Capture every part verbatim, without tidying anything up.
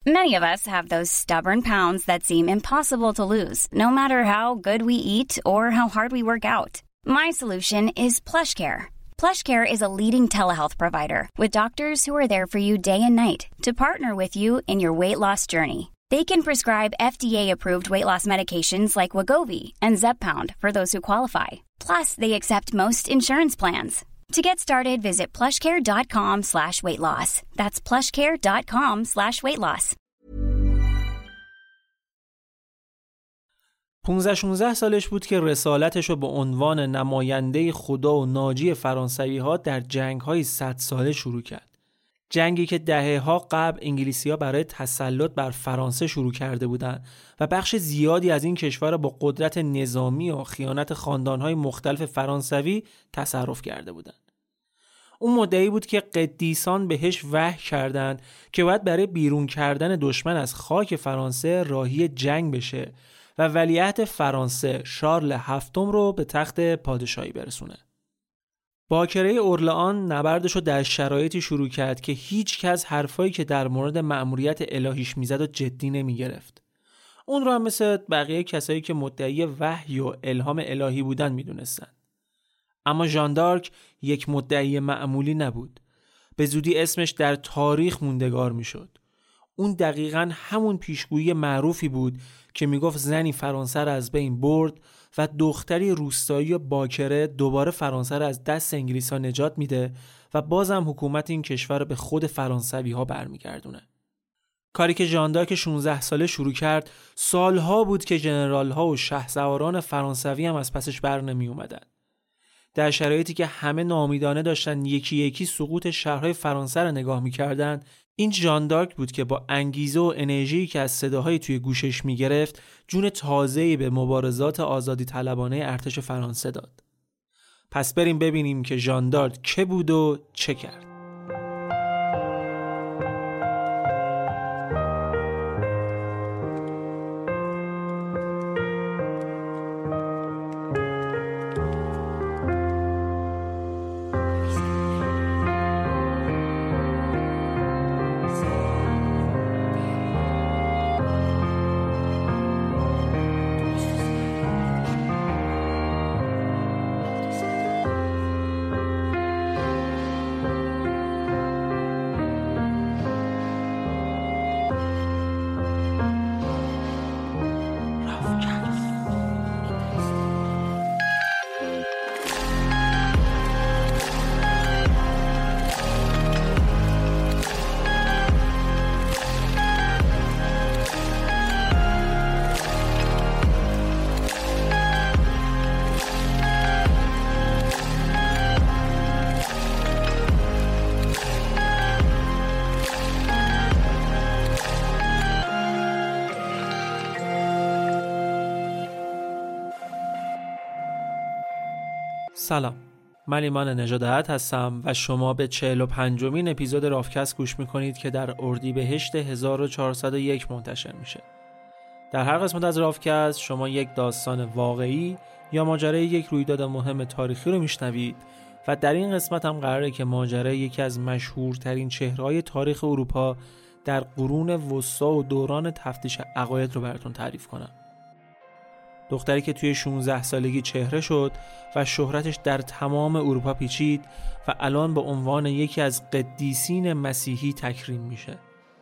Many of us have those stubborn pounds that seem impossible to lose, no matter how good we eat or how hard we work out. My solution is PlushCare. PlushCare is a leading telehealth provider with doctors who are there for you day and night to partner with you in your weight loss journey. They can prescribe F D A-approved weight loss medications like Wegovy and Zepbound for those who qualify. Plus, they accept most insurance plans. To get started, visit plushcare.com slash weight loss. That's plushcare.com slash weight loss. پانزده شانزده سالش بود که رسالتش رو به عنوان نماینده خدا و ناجی فرانسوی‌ها در جنگ‌های صد ساله شروع کرد. جنگی که دهه‌ها قبل انگلیسی‌ها برای تسلط بر فرانسه شروع کرده بودند و بخش زیادی از این کشور را با قدرت نظامی و خیانت خاندان‌های مختلف فرانسوی تصرف کرده بودند. اون مدعی بود که قدیسان بهش وحی کردند که باید برای بیرون کردن دشمن از خاک فرانسه راهی جنگ بشه و ولیعهد فرانسه شارل هفتم رو به تخت پادشاهی برسونه. باکره اورلئان نبردش رو در شرایطی شروع کرد که هیچ کس حرفایی که در مورد مأموریت الهیش میزد و جدی نمیگرفت. اون رو هم مثل بقیه کسایی که مدعی وحی و الهام الهی بودن میدونستن. اما ژان دارک یک مدعی معمولی نبود. به زودی اسمش در تاریخ موندگار میشد. اون دقیقاً همون پیشگویی معروفی بود که میگفت زنی فرانسه را از بین برد و دختری روستایی باکره دوباره فرانسه را از دست انگلیس‌ها نجات میده و بازم حکومت این کشور رو به خود فرانسوی‌ها برمیگردونه. کاری که ژان دارک شانزده ساله شروع کرد سالها بود که ژنرال‌ها و شهسواران فرانسوی هم از پسش بر نمی اومدن. در شرایطی که همه ناامیدانه داشتن یکی یکی سقوط شهرهای فرانسه را نگاه می‌کردن، این ژان دارک بود که با انگیزه و انرژی که از صداهای توی گوشش میگرفت جون تازه‌ای به مبارزات آزادی طلبانه ارتش فرانسه داد. پس بریم ببینیم که ژان دارک که بود و چه کرد. سلام، من ایمان نژاده‌ات هستم و شما به چهل و پنجمین اپیزود رافکست گوش میکنید که در اردیبهشت هزار و چهارصد و یک منتشر میشه. در هر قسمت از رافکست شما یک داستان واقعی یا ماجرای یک رویداد مهم تاریخی رو میشنوید و در این قسمت هم قراره که ماجرای یکی از مشهورترین چهره‌های تاریخ اروپا در قرون وسطی و دوران تفتیش عقاید رو براتون تعریف کنم. دختری که توی شانزده سالگی چهره شد و شهرتش در تمام اروپا پیچید و الان به عنوان یکی از قدیسین مسیحی تکریم میشه.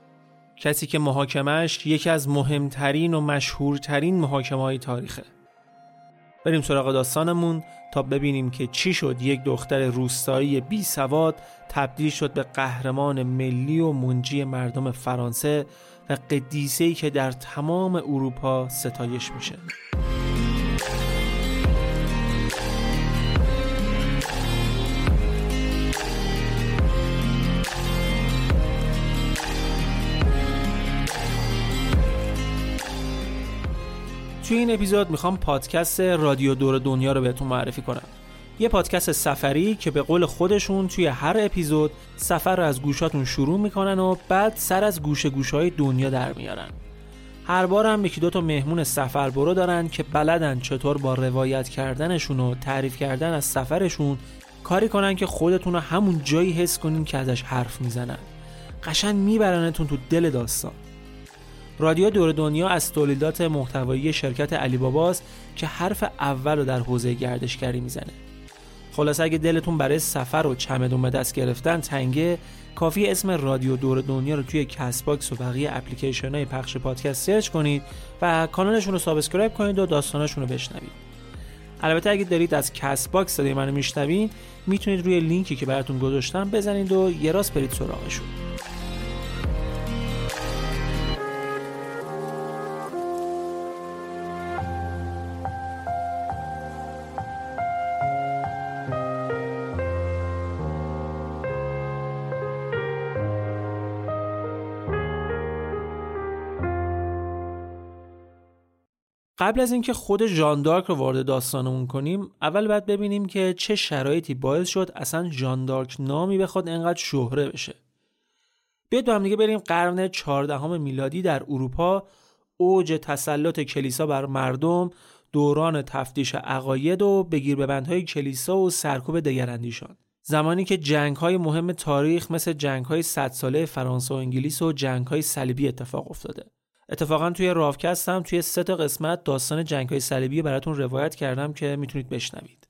کسی که محاکمه‌اش یکی از مهمترین و مشهورترین محاکمه‌های تاریخه. بریم سراغ داستانمون تا ببینیم که چی شد یک دختر روستایی بی سواد تبدیل شد به قهرمان ملی و منجی مردم فرانسه و قدیسه‌ای که در تمام اروپا ستایش میشه. توی این اپیزود میخوام پادکست رادیو دور دنیا رو بهتون معرفی کنم. یه پادکست سفری که به قول خودشون توی هر اپیزود سفر رو از گوشاتون شروع میکنن و بعد سر از گوشه گوشه‌های دنیا در میارن. هر بار هم یکی دو تا مهمون سفر برو دارن که بلدن چطور با روایت کردنشون و تعریف کردن از سفرشون کاری کنن که خودتون رو همون جایی حس کنین که ازش حرف میزنن. قشنگ میبرنتون تو دل داستان. رادیو دور دنیا از تولیدات محتوایی شرکت علی باباست که حرف اول رو در حوزه گردشگری میزنه. خلاصه اگه دلتون برای سفر و چمدون به دست گرفتن تنگه، کافی اسم رادیو دور دنیا رو توی کست باکس و بقیه اپلیکیشن‌های پخش پادکست سرچ کنید و کانالشون رو سابسکرایب کنید و داستاناشون رو بشنوید. البته اگه دارید از کست باکس صدای منو میشنوید، میتونید روی لینکی که براتون گذاشتم بزنید و یه راست برید سراغشون. قبل از اینکه خود ژان دارک رو وارد داستانمون کنیم، اول باید ببینیم که چه شرایطی باعث شد اصلا ژان دارک نامی بخواد انقدر شهره بشه. بیاید با هم دیگه بریم قرن چهاردهم میلادی در اروپا، اوج تسلط کلیسا بر مردم، دوران تفتیش عقاید و بگیر ببندهای کلیسا و سرکوب دگراندیشان. زمانی که جنگ‌های مهم تاریخ مثل جنگ‌های صد ساله فرانسه و انگلیس و جنگ‌های صلیبی اتفاق افتاده. اتفاقا توی راوکست هم توی سه تا قسمت داستان جنگ‌های صلیبی براتون روایت کردم که میتونید بشنوید.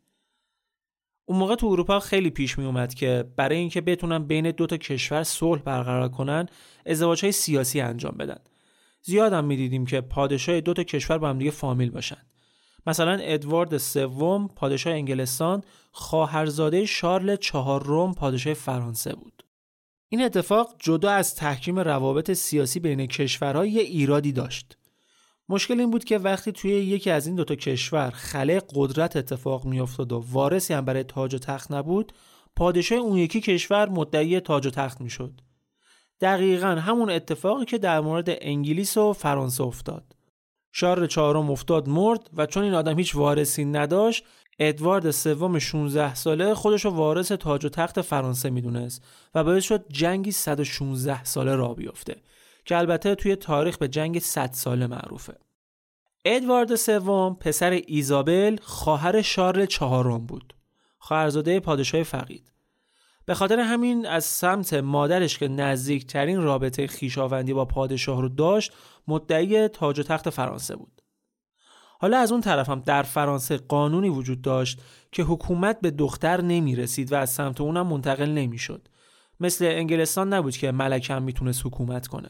اون موقع تو اروپا خیلی پیش می اومد که برای اینکه بتونن بین دو تا کشور صلح برقرار کنن، ازدواج‌های سیاسی انجام بدن. زیاد هم می‌دیدیم که پادشاه دو تا کشور با هم دیگه فامیل باشن. مثلا ادوارد سوم پادشاه انگلستان خواهرزاده شارل چهارم پادشاه فرانسه بود. این اتفاق جدا از تحکیم روابط سیاسی بین کشورها یه ایرادی داشت. مشکل این بود که وقتی توی یکی از این دوتا کشور خلأ قدرت اتفاق میافتاد و وارثی هم برای تاج و تخت نبود، پادشاه اون یکی کشور مدعی تاج و تخت میشد. دقیقاً همون اتفاقی که در مورد انگلیس و فرانسه افتاد. شارل چهارم افتاد مرد و چون این آدم هیچ وارثی نداشت، ادوارد سوم شانزده ساله خودشو وارث تاج و تخت فرانسه میدونست و باعث شد جنگی صد و شانزده ساله راه بیفته که البته توی تاریخ به جنگ صد ساله معروفه. ادوارد سوم پسر ایزابل خواهر شارل چهارم بود، خواهرزاده پادشاه فقید. به خاطر همین از سمت مادرش که نزدیکترین رابطه خویشاوندی با پادشاه رو داشت، مدعی تاج و تخت فرانسه بود. حالا از اون طرف هم در فرانسه قانونی وجود داشت که حکومت به دختر نمی رسید و از سمت اونم منتقل نمی شد. مثل انگلستان نبود که ملکه هم میتونست حکومت کنه.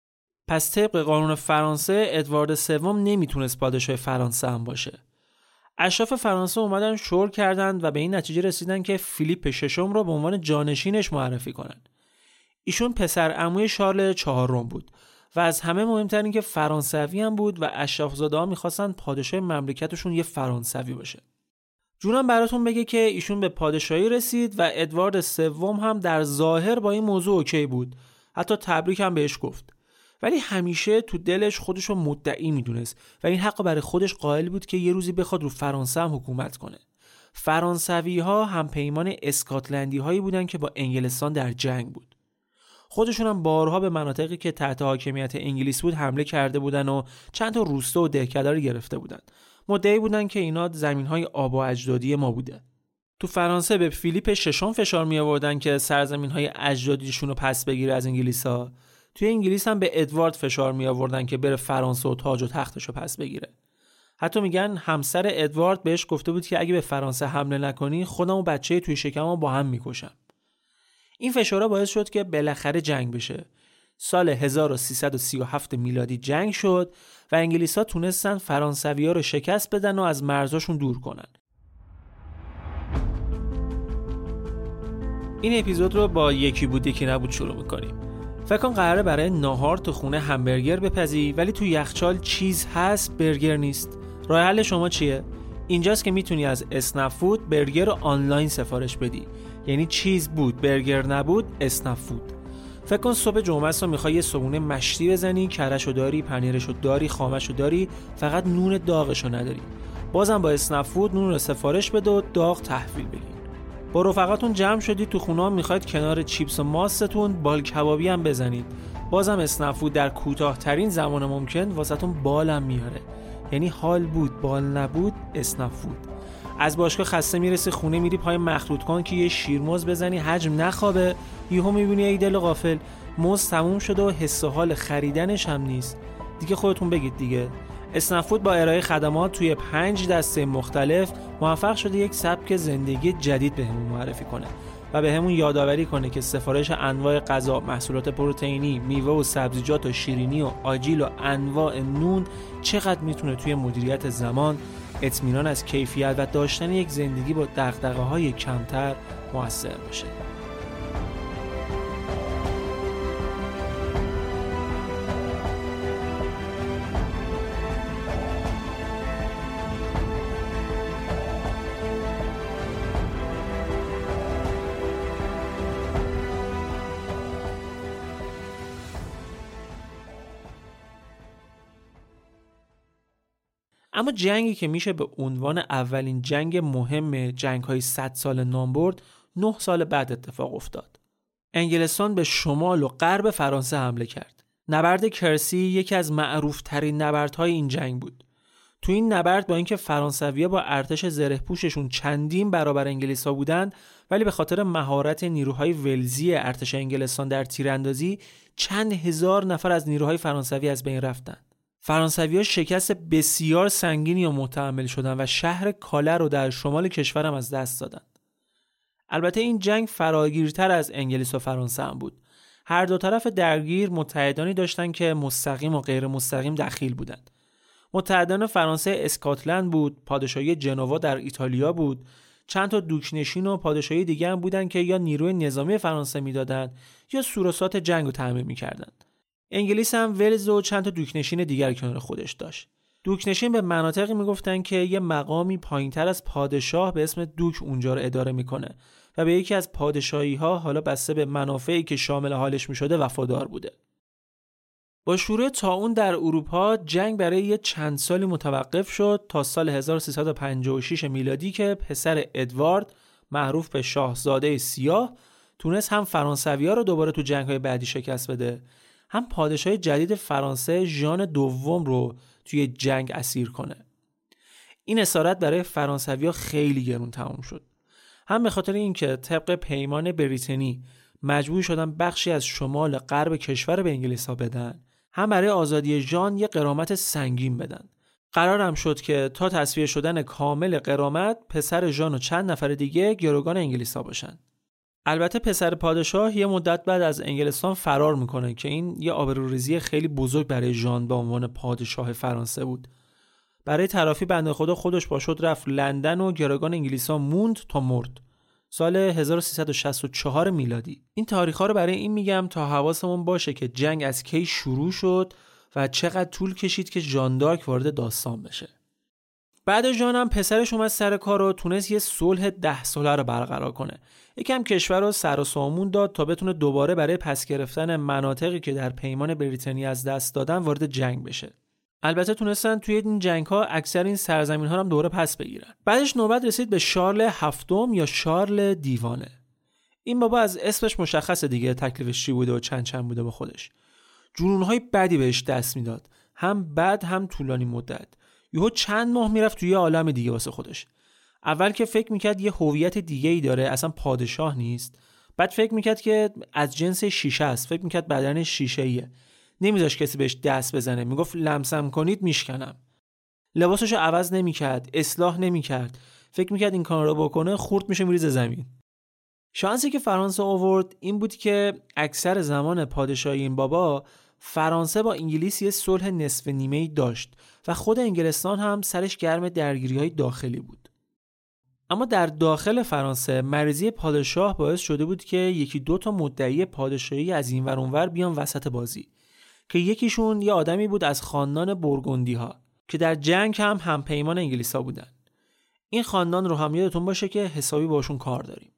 پس طبق قانون فرانسه ادوارد سوم نمیتونست پادشاه فرانسه هم باشه. اشراف فرانسه اومدن شور کردند و به این نتیجه رسیدن که فیلیپ ششم رو به عنوان جانشینش معرفی کنن. ایشون پسر عموی شارل چهارم بود و از همه مهمتر این که فرانسوی هم بود و اشراف‌زاده‌ها می‌خواستن پادشاه مملکتشون یه فرانسوی باشه. جونم براتون بگه که ایشون به پادشاهی رسید و ادوارد سوم هم در ظاهر با این موضوع اوکی بود. حتی تبریک هم بهش گفت. ولی همیشه تو دلش خودشو مدعی میدونست و این حق برای خودش قائل بود که یه روزی بخواد رو فرانسه هم حکومت کنه. فرانسوی‌ها هم پیمان اسکاتلندی هایی بودن که با انگلستان در جنگ بود. خودشون هم بارها به مناطقی که تحت حاکمیت انگلیس بود حمله کرده بودن و چند تا روستا و دهکده رو گرفته بودن. مدعی بودن که اینا زمین‌های آب و اجدادی ما بوده. تو فرانسه به فیلیپ ششم فشار می آوردن که سرزمین‌های اجدادیشون رو پس بگیره از انگلیس‌ها. توی انگلیس هم به ادوارد فشار می آوردن که بره فرانسه و تاج و تختش رو پس بگیره. حتی میگن همسر ادوارد بهش گفته بود که اگه به فرانسه حمله نکنی خودم و بچه توی شکمم با هم میکشم. این فشارها باعث شد که بالاخره جنگ بشه. سال هزار و سیصد و سی و هفت میلادی جنگ شد و انگلیس‌ها تونستن فرانسوی‌ها رو شکست بدن و از مرزاشون دور کنن. این اپیزود رو با یکی بود یکی نبود شروع می‌کنیم. فکر کن قراره برای ناهار تو خونه همبرگر بپزی ولی تو یخچال چیز هست برگر نیست. راه حل شما چیه؟ اینجاست که میتونی از اسنپ فود برگر رو آنلاین سفارش بدی. یعنی چیز بود برگر نبود اسنپ فود. فکر کن صبح جمعه است و میخوای یه صبحونه مشتی بزنی، کره‌شو داری، پنیرشو داری، خامشو داری، فقط نون داغشو نداری. بازم با اسنپ فود نون رو سفارش بده و داغ تحویل بگیر. با رفقاتون جمع شدید تو خونه، میخواید کنار چیپس و ماستون بال کبابی هم بزنید. بازم اسنپ فود در کوتاه‌ترین زمان ممکن واسهتون بالم میاره. یعنی حال بود بال نبود اسنپ فود. از باشگاه خسته میرسی خونه، میری پای مخلوط کن که یه شیرموز بزنی حجم نخوابه، یهو میبینی ای دل غافل موز تموم شده و حس و حال خریدنش هم نیست. دیگه خودتون بگید دیگه. اسنپفود با ارائه خدمات توی پنج دسته مختلف موفق شده یک سبک زندگی جدید بهمون معرفی کنه و بهمون یادآوری کنه که سفارش انواع غذا، محصولات پروتئینی، میوه و سبزیجات و شیرینی و آجیل و انواع نون چقدر میتونه توی مدیریت زمان، اطمینان از کیفیت و داشتن یک زندگی با دغدغه‌های کمتر موثر باشه. اما جنگی که میشه به عنوان اولین جنگ مهم جنگ‌های صد سال نام برد، نه سال بعد اتفاق افتاد. انگلستان به شمال و غرب فرانسه حمله کرد. نبرد کرسی یکی از معروف‌ترین نبردهای این جنگ بود. تو این نبرد با اینکه فرانسوی‌ها با ارتش زره‌پوششون چندین برابر انگلیس‌ها بودند، ولی به خاطر مهارت نیروهای ولزی ارتش انگلستان در تیراندازی چند هزار نفر از نیروهای فرانسوی از بین رفتند. فرانسوی‌ها شکست بسیار سنگینی رو متحمل شدند و شهر کاله رو در شمال کشورم از دست دادن. البته این جنگ فراگیرتر از انگلیس و فرانسه هم بود. هر دو طرف درگیر متحدانی داشتن که مستقیم و غیر مستقیم دخیل بودند. متحدان فرانسه اسکاتلند بود، پادشاهی جنوا در ایتالیا بود، چند تا دوک‌نشین و پادشاهی دیگه هم بودن که یا نیروی نظامی فرانسه میدادن یا سوروسات جنگ رو تامین می‌کردند. انگلیس هم ولز و چند تا دوک‌نشین دیگر کنار خودش داشت. دوک‌نشین به مناطقی میگفتن که یه مقامی پایینتر از پادشاه به اسم دوک اونجا رو اداره میکنه و به یکی از پادشاهی‌ها حالا بسته به منافعی که شامل حالش میشده وفادار بوده. با شروع طاعون در اروپا جنگ برای یه چند سالی متوقف شد تا سال هزار و سیصد و پنجاه و شش میلادی که پسر ادوارد معروف به شاهزاده سیاه تونست هم فرانسوی‌ها رو دوباره تو جنگ‌های بعدی شکست بده، هم پادشاه جدید فرانسه ژان دوم رو توی جنگ اسیر کنه. این اسارت برای فرانسوی‌ها خیلی گرون تمام شد. هم به خاطر اینکه طبق پیمان بریتنی مجبور شدن بخشی از شمال غرب کشور به انگلیس‌ها بدن، هم برای آزادی ژان یه غرامت سنگین بدن. قرار هم شد که تا تصفیه شدن کامل غرامت پسر ژان و چند نفر دیگه گروگان انگلیس‌ها باشن. البته پسر پادشاه یه مدت بعد از انگلستان فرار میکنه که این یه آبروریزی خیلی بزرگ برای ژان به عنوان پادشاه فرانسه بود. برای تلافی بنده خدا خودش پا شد رفت لندن و گروگان انگلیس‌ها موند تا مرد. سال هزار و سیصد و شصت و چهار میلادی. این تاریخ‌ها رو برای این میگم تا حواسمون باشه که جنگ از کی شروع شد و چقدر طول کشید که ژان دارک وارد داستان بشه. بعد ژان هم پسرش اومد سر کار و تونست یه صلح ده ساله رو برقرار کنه. یکم کشور رو سر و سامون داد تا بتونه دوباره برای پس گرفتن مناطقی که در پیمان بریتانیا از دست دادن وارد جنگ بشه. البته تونستن توی این جنگ‌ها اکثر این سرزمین‌ها هم دوباره پس بگیرن. بعدش نوبت رسید به شارل هفتم یا شارل دیوانه. این بابا از اسمش مشخصه دیگه تکلیفش چی بوده و چند چند بوده با خودش. جنون‌های بدی بهش دست میداد، هم بد هم طولانی مدت. یهو چند ماه میرفت توی یه عالم دیگه واسه خودش. اول که فکر میکرد یه هویت دیگه‌ای داره، اصلا پادشاه نیست. بعد فکر میکرد که از جنس شیشه است، فکر میکرد بدنش شیشه‌ایه. نمیذاش کسی بهش دست بزنه، میگفت لمسم کنید میشکنم. لباسشو عوض نمیکرد، اصلاح نمیکرد. فکر میکرد این کارا رو بکنه خورد میشه میریزه زمین. شانسی که فرانسه آورد این بود که اکثر زمان پادشاهی این بابا فرانسه با انگلیس یه صلح نصف نیمه‌ای داشت و خود انگلستان هم سرش گرم درگیری‌های داخلی بود. اما در داخل فرانسه مریضی پادشاه باعث شده بود که یکی دو تا مدعی پادشاهی از این ور اون ور بیان وسط بازی، که یکیشون یه آدمی بود از خاندان بورگوندی‌ها که در جنگ هم همپیمان انگلیس‌ها بودن. این خاندان رو هم یادتون باشه که حسابی باشون کار داریم.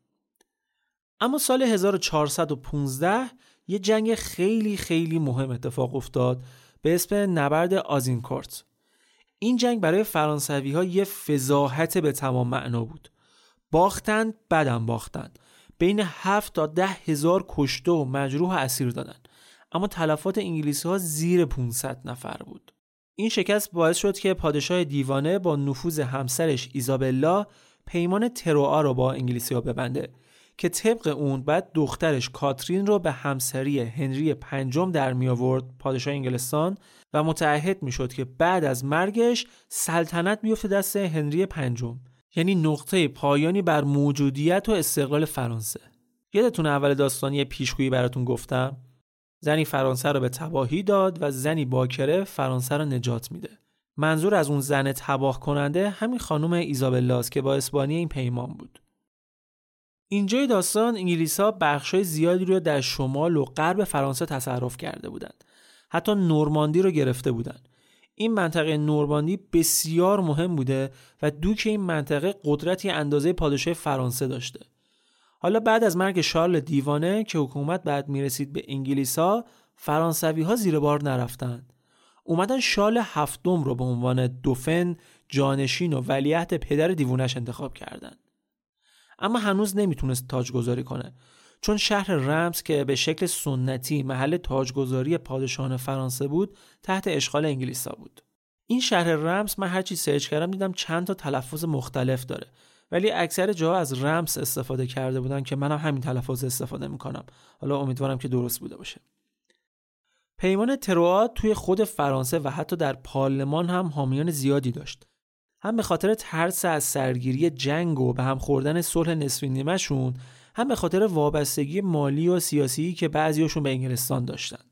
اما سال هزار و چهارصد و پانزده یه جنگ خیلی خیلی مهم اتفاق افتاد به اسم نبرد آزینکورت. این جنگ برای فرانسوی‌ها یه فضاحت به تمام معنا بود. باختند، بعدم باختند. بین هفت تا ده هزار کشته و مجروح و اسیر دادن. اما تلفات انگلیسی‌ها زیر پانصد نفر بود. این شکست باعث شد که پادشاه دیوانه با نفوذ همسرش ایزابلا پیمان تروآ را با انگلیسی‌ها ببنده که طبق اون بعد دخترش کاترین رو به همسری هنری پنجم در می آورد، پادشاه انگلستان، و متعهد می شد که بعد از مرگش سلطنت بیفته دست هنری پنجم، یعنی نقطه پایانی بر موجودیت و استقلال فرانسه. یادتونه اول داستان یه پیشگویی براتون گفتم؟ زنی فرانسه رو به تباهی داد و زنی باکره فرانسه رو نجات میده. منظور از اون زن تباه کننده همین خانم ایزابلاست که با اسپانیا این پیمان بود. اینجای داستان انگلیس‌ها بخشای زیادی رو در شمال و غرب فرانسه تصرف کرده بودند. حتی نورماندی رو گرفته بودند. این منطقه نورماندی بسیار مهم بوده و دوک این منطقه قدرتی اندازه پادشاه فرانسه داشته. حالا بعد از مرگ شارل دیوانه که حکومت بعد میرسید به انگلیس‌ها، فرانسوی‌ها زیر بار نرفتند. اومدن شارل هفتم رو به عنوان دوفن، جانشین و ولیعهد پدر دیوونش انتخاب کردند. اما هنوز نمیتونست تاجگذاری کنه، چون شهر رمز که به شکل سنتی محل تاجگذاری پادشاهان فرانسه بود تحت اشغال انگلیس‌ها بود. این شهر رمز من هرچی سرچ کردم دیدم چند تا تلفظ مختلف داره، ولی اکثر جاها از رمز استفاده کرده بودن که منم همین تلفظ استفاده میکنم. حالا امیدوارم که درست بوده باشه. پیمان تروآ توی خود فرانسه و حتی در پارلمان هم حامیان زیادی داشت. هم به خاطر ترس از سرگیری جنگ و به هم خوردن صلح نصف نیمه شون، هم به خاطر وابستگی مالی و سیاسی که بعضیاشون به انگلستان داشتن.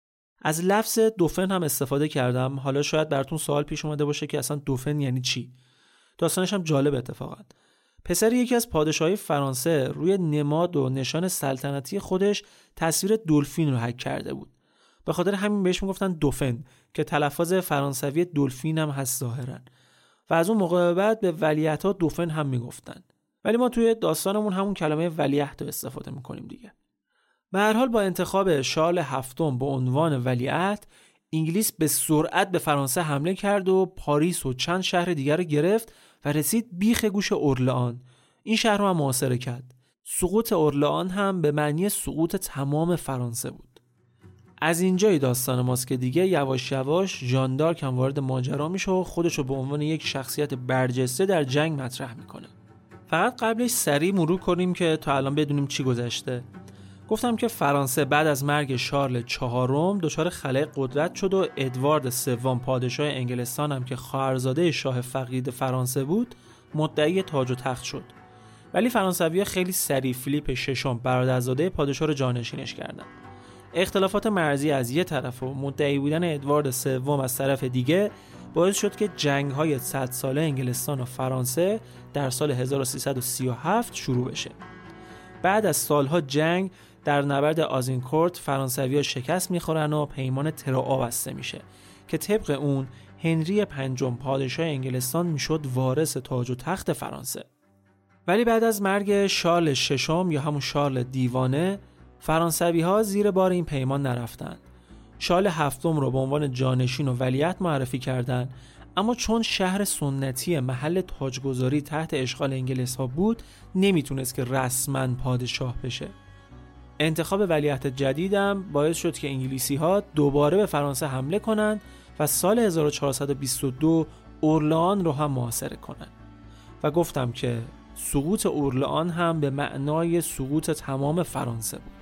از لفظ دوفن هم استفاده کردم. حالا شاید براتون سوال پیش اومده باشه که اصلا دوفن یعنی چی؟ داستانش هم جالب اتفاقا. پسر یکی از پادشاهای فرانسه روی نماد و نشان سلطنتی خودش تصویر دلفین رو حک کرده بود. به خاطر همین بهش میگفتن دوفن که تلفظ فرانسوی دلفین هم هست ظاهرا. و از اون موقع بعد به ولیعهدها دوفن هم میگفتن. ولی ما توی داستانمون همون کلمه ولیعهد رو استفاده میکنیم دیگه. به هر حال با انتخاب شارل هفتم به عنوان ولیعهد، انگلیس به سرعت به فرانسه حمله کرد و پاریس و چند شهر دیگر رو گرفت و رسید بیخ گوش اورلئان. این شهر رو هم محاصره کرد. سقوط اورلئان هم به معنی سقوط تمام فرانسه بود. از اینجای داستان ماست که دیگه یواش یواش ژان دارک هم وارد ماجرا میشه و خودش رو به عنوان یک شخصیت برجسته در جنگ مطرح میکنه. فقط قبلش سریع مرور کنیم که تا الان بدونیم چی گذشته. گفتم که فرانسه بعد از مرگ شارل چهارم دچار خلأ قدرت شد و ادوارد سوم پادشاه انگلستان هم که خواهرزاده شاه فقید فرانسه بود مدعی تاج و تخت شد. ولی فرانسوی‌ها خیلی سریع فیلیپ ششم برادرزاده پادشاه رو جانشینش کردند. اختلافات مرزی از یه طرف و مدعی بودن ادوارد سوم از طرف دیگه باعث شد که جنگ‌های صد ساله انگلستان و فرانسه در سال هزار و سیصد و سی و هفت شروع بشه. بعد از سالها جنگ در نبرد آزینکورت فرانسوی‌ها شکست می‌خورن و پیمان تروآ بسته میشه که طبق اون هنری پنجم پادشاه انگلستان میشد وارث تاج و تخت فرانسه. ولی بعد از مرگ شارل ششم یا همون شارل دیوانه، فرانسوی‌ها زیر بار این پیمان نرفتن. شارل هفتم رو به عنوان جانشین و ولیعهد معرفی کردن، اما چون شهر سنتی محل تاجگذاری تحت اشغال انگلیس‌ها بود، نمیتونست که رسما پادشاه بشه. انتخاب ولیعهد جدیدم باعث شد که انگلیسی‌ها دوباره به فرانسه حمله کنند و سال هزار و چهارصد و بیست و دو اورلئان رو هم محاصره کنند. و گفتم که سقوط اورلئان هم به معنای سقوط تمام فرانسه بود.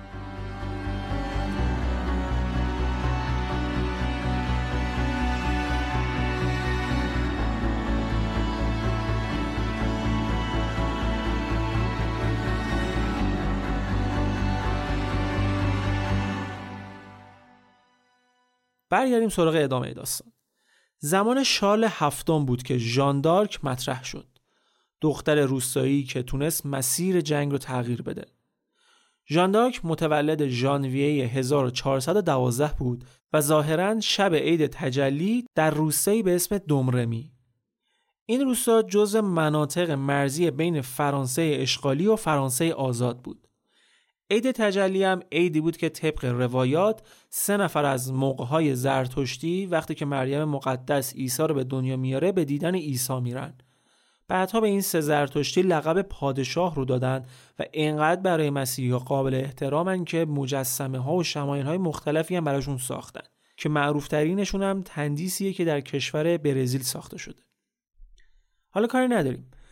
برگردیم سراغ ادامه داستان. زمان شارل هفتم بود که ژان دارک مطرح شد. دختر روستایی که تونست مسیر جنگ رو تغییر بده. ژان دارک متولد ژانویه هزار و چهارصد و دوازده بود و ظاهراً شب عید تجلی در روستایی به اسم دومرمی. این روستا جزء مناطق مرزی بین فرانسه اشغالی و فرانسه آزاد بود. عید تجلی هم عیدی بود که طبق روایات سه نفر از موقعهای زرتشتی وقتی که مریم مقدس عیسی رو به دنیا میاره به دیدن عیسی میرن. بعدها به این سه زرتشتی لقب پادشاه رو دادن و اینقدر برای مسیحی‌ها قابل احترامن که مجسمه ها و شمایل های مختلفی هم براشون ساختن که معروف ترینشون هم تندیسیه که در کشور برزیل ساخته شده. حالا کاری نداریم.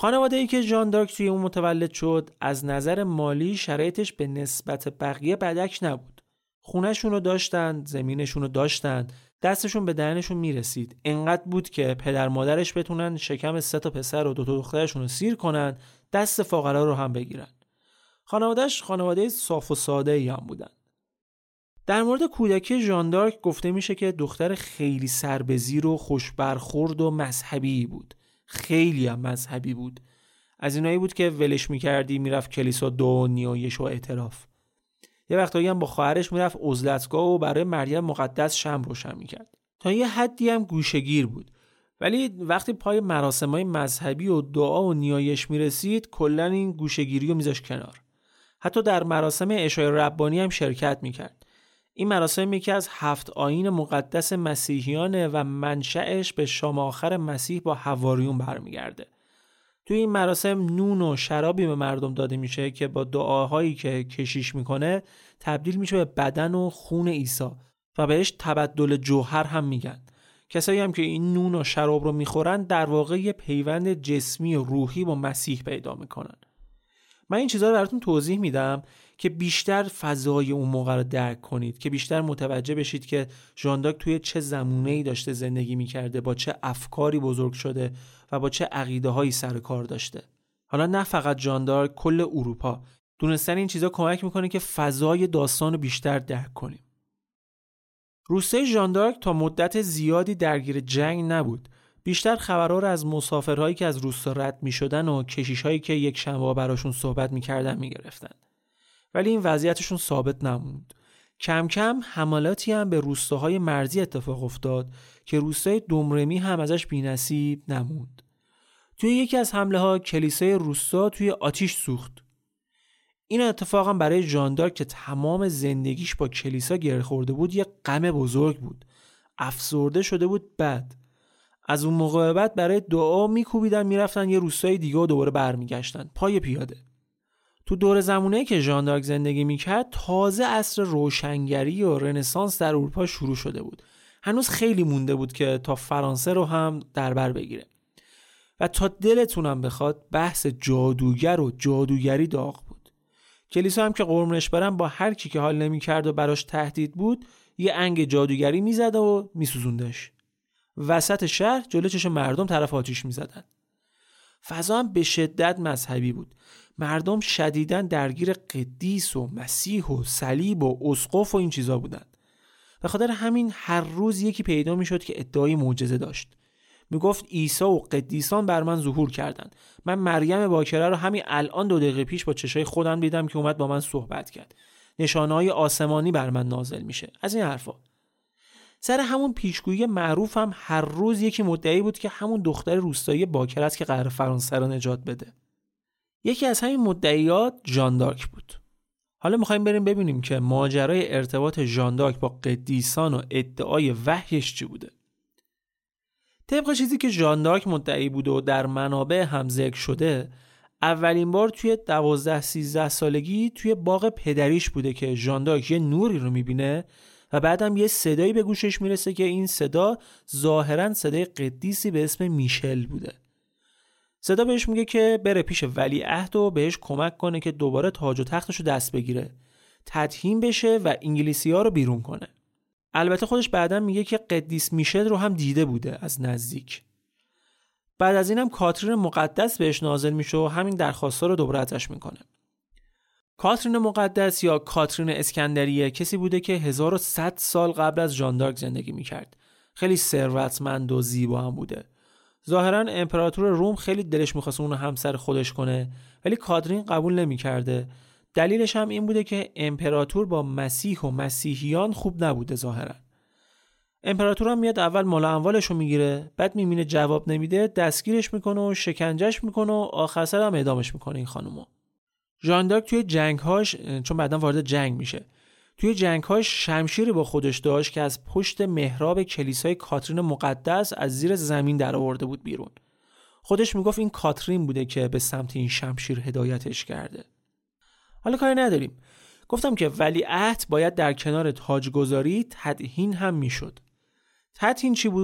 خانواده‌ای که ژان دارک توی اون متولد شد از نظر مالی شرایطش به نسبت بقیه بدک نبود. خونه‌شون رو داشتن، زمینشون رو داشتن، دستشون به دهنشون میرسید. انقدر بود که پدر مادرش بتونن شکم سه تا پسر و دو تا دخترشون رو سیر کنن، دست فقرا رو هم بگیرن. خانواده‌اش خانواده صاف و ساده‌ای هم بودن. در مورد کودکی ژان دارک گفته میشه که دختر خیلی سربزیر و خوش برخورد و مذهبی بود. خیلی هم مذهبی بود. از اینایی بود که ولش میکردی میرفت کلیسا دو نیایش و اعتراف. یه وقتایی هم با خواهرش میرفت عزلتگاه و برای مریم مقدس شمع روشن میکرد. تا یه حدی هم گوشه‌گیر بود. ولی وقتی پای مراسمای مذهبی و دعا و نیایش میرسید کلا این گوشه‌گیری رو میذاشت کنار. حتی در مراسم عشای ربانی هم شرکت میکرد. این مراسم یکی از هفت آیین مقدس مسیحیانه و منشأش به شام آخر مسیح با حواریون برمیگرده. توی این مراسم نون و شرابی به مردم داده میشه که با دعاهایی که کشیش میکنه تبدیل میشه به بدن و خون عیسی و بهش تبدل جوهر هم میگن. کسایی هم که این نون و شراب رو میخورن در واقع یه پیوند جسمی و روحی با مسیح پیدا میکنن. من این چیزها رو براتون توضیح میدم که بیشتر فضای اون موقع رو درک کنید، که بیشتر متوجه بشید که ژان دارک توی چه زمونه‌ای داشته زندگی میکرده، با چه افکاری بزرگ شده و با چه عقیده‌هایی سر کار داشته. حالا نه فقط ژان دارک، کل اروپا. دونستن این چیزها کمک میکنه که فضای داستان رو بیشتر درک کنیم. روستای ژان دارک تا مدت زیادی درگیر جنگ نبود. بیشتر خبرها رو از مسافرهایی که از روستا رد میشدن و کشیشایی که یک شنبه براشون صحبت میکردن میگرفتن. ولی این وضعیتشون ثابت نموند. کم کم حملاتی هم به روستاهای مرزی اتفاق افتاد که روستای دومرمی هم ازش بی‌نصیب نموند. توی یکی از حمله ها کلیسای روستا توی آتیش سوخت. این اتفاق هم برای ژان دارک که تمام زندگیش با کلیسا گره خورده بود یه غم بزرگ بود. افسرده شده بود. بعد از اون موقع بعد برای دعا میکوبیدن میرفتن یه روستای دیگه و دوباره برمیگشتن پای پیاده. تو دور زمانه‌ای که ژان دارک زندگی میکرد تازه عصر روشنگری و رنسانس در اروپا شروع شده بود. هنوز خیلی مونده بود که تا فرانسه رو هم در بر بگیره. و تا دلتونم بخواد بحث جادوگر و جادوگری داغ بود. کلیسا هم که قربونش برن با هر کی که حال نمیکرد و براش تهدید بود یه انگ جادوگری میزد و میسوزوندش. وسط شهر جلوی چشم مردم طرف آتیش میزدن. فضا هم به شدت مذهبی بود. مردم شدیداً درگیر قدیس و مسیح و صلیب و اسقف و این چیزا بودن. به خاطر همین هر روز یکی پیدا میشد که ادعای معجزه داشت. میگفت عیسی و قدیسان بر من ظهور کردن. من مریم باکره رو همین الان دو دقیقه پیش با چشای خودم دیدم که اومد با من صحبت کرد. نشانه‌های آسمانی بر من نازل میشه. از این حرفا. سر همون پیشگویی معروف هم هر روز یکی مدعی بود که همون دختر روستایی باکره است که قرار فرانسه رو نجات بده. یکی از همین مدعیات ژان دارک بود. حالا میخوایم بریم ببینیم که ماجرای ارتباط ژان دارک با قدیسان و ادعای وحیش چی بوده. طبق چیزی که ژان دارک مدعی بوده و در منابع هم ذکر شده، اولین بار توی دوازده سیزده سالگی توی باغ پدریش بوده که ژان دارک یه نوری رو میبینه و بعدم یه صدایی به گوشش میرسه که این صدا ظاهراً صدای قدیسی به اسم میشل بوده. صدا بهش میگه که بره پیش ولیعهد و بهش کمک کنه که دوباره تاج و تختش رو دست بگیره، تدهین بشه و انگلیسی ها رو بیرون کنه. البته خودش بعداً میگه که قدیس میشل رو هم دیده بوده از نزدیک. بعد از اینم کاترین مقدس بهش نازل میشه و همین درخواست‌ها رو دوباره ازش میکنه. کاترین مقدس یا کاترین اسکندریه کسی بوده که هزار و صد سال قبل از ژان دارک زندگی میکرد. خیلی ثروتمند و زیبا هم بوده. ظاهراً امپراتور روم خیلی دلش می‌خواست اون رو همسر خودش کنه، ولی کاترین قبول نمی‌کرده. دلیلش هم این بوده که امپراتور با مسیح و مسیحیان خوب نبوده. ظاهراً امپراتور هم میاد اول مال اموالش رو میگیره، بعد میبینه جواب نمیده دستگیرش میکنه و شکنجهش میکنه و آخر سر هم اعدامش میکنه این خانومو. ژان دارک توی جنگ‌هاش، چون بعداً وارد جنگ میشه، توی جنگ‌هاش شمشیری با خودش داشت که از پشت محراب کلیسای کاترین مقدس از زیر زمین در آورده بود بیرون. خودش میگفت این کاترین بوده که به سمت این شمشیر هدایتش کرده. حالا کاری نداریم. گفتم که ولیعهد باید در کنار تاجگذاری تدهین هم میشد. تدهین چی بود؟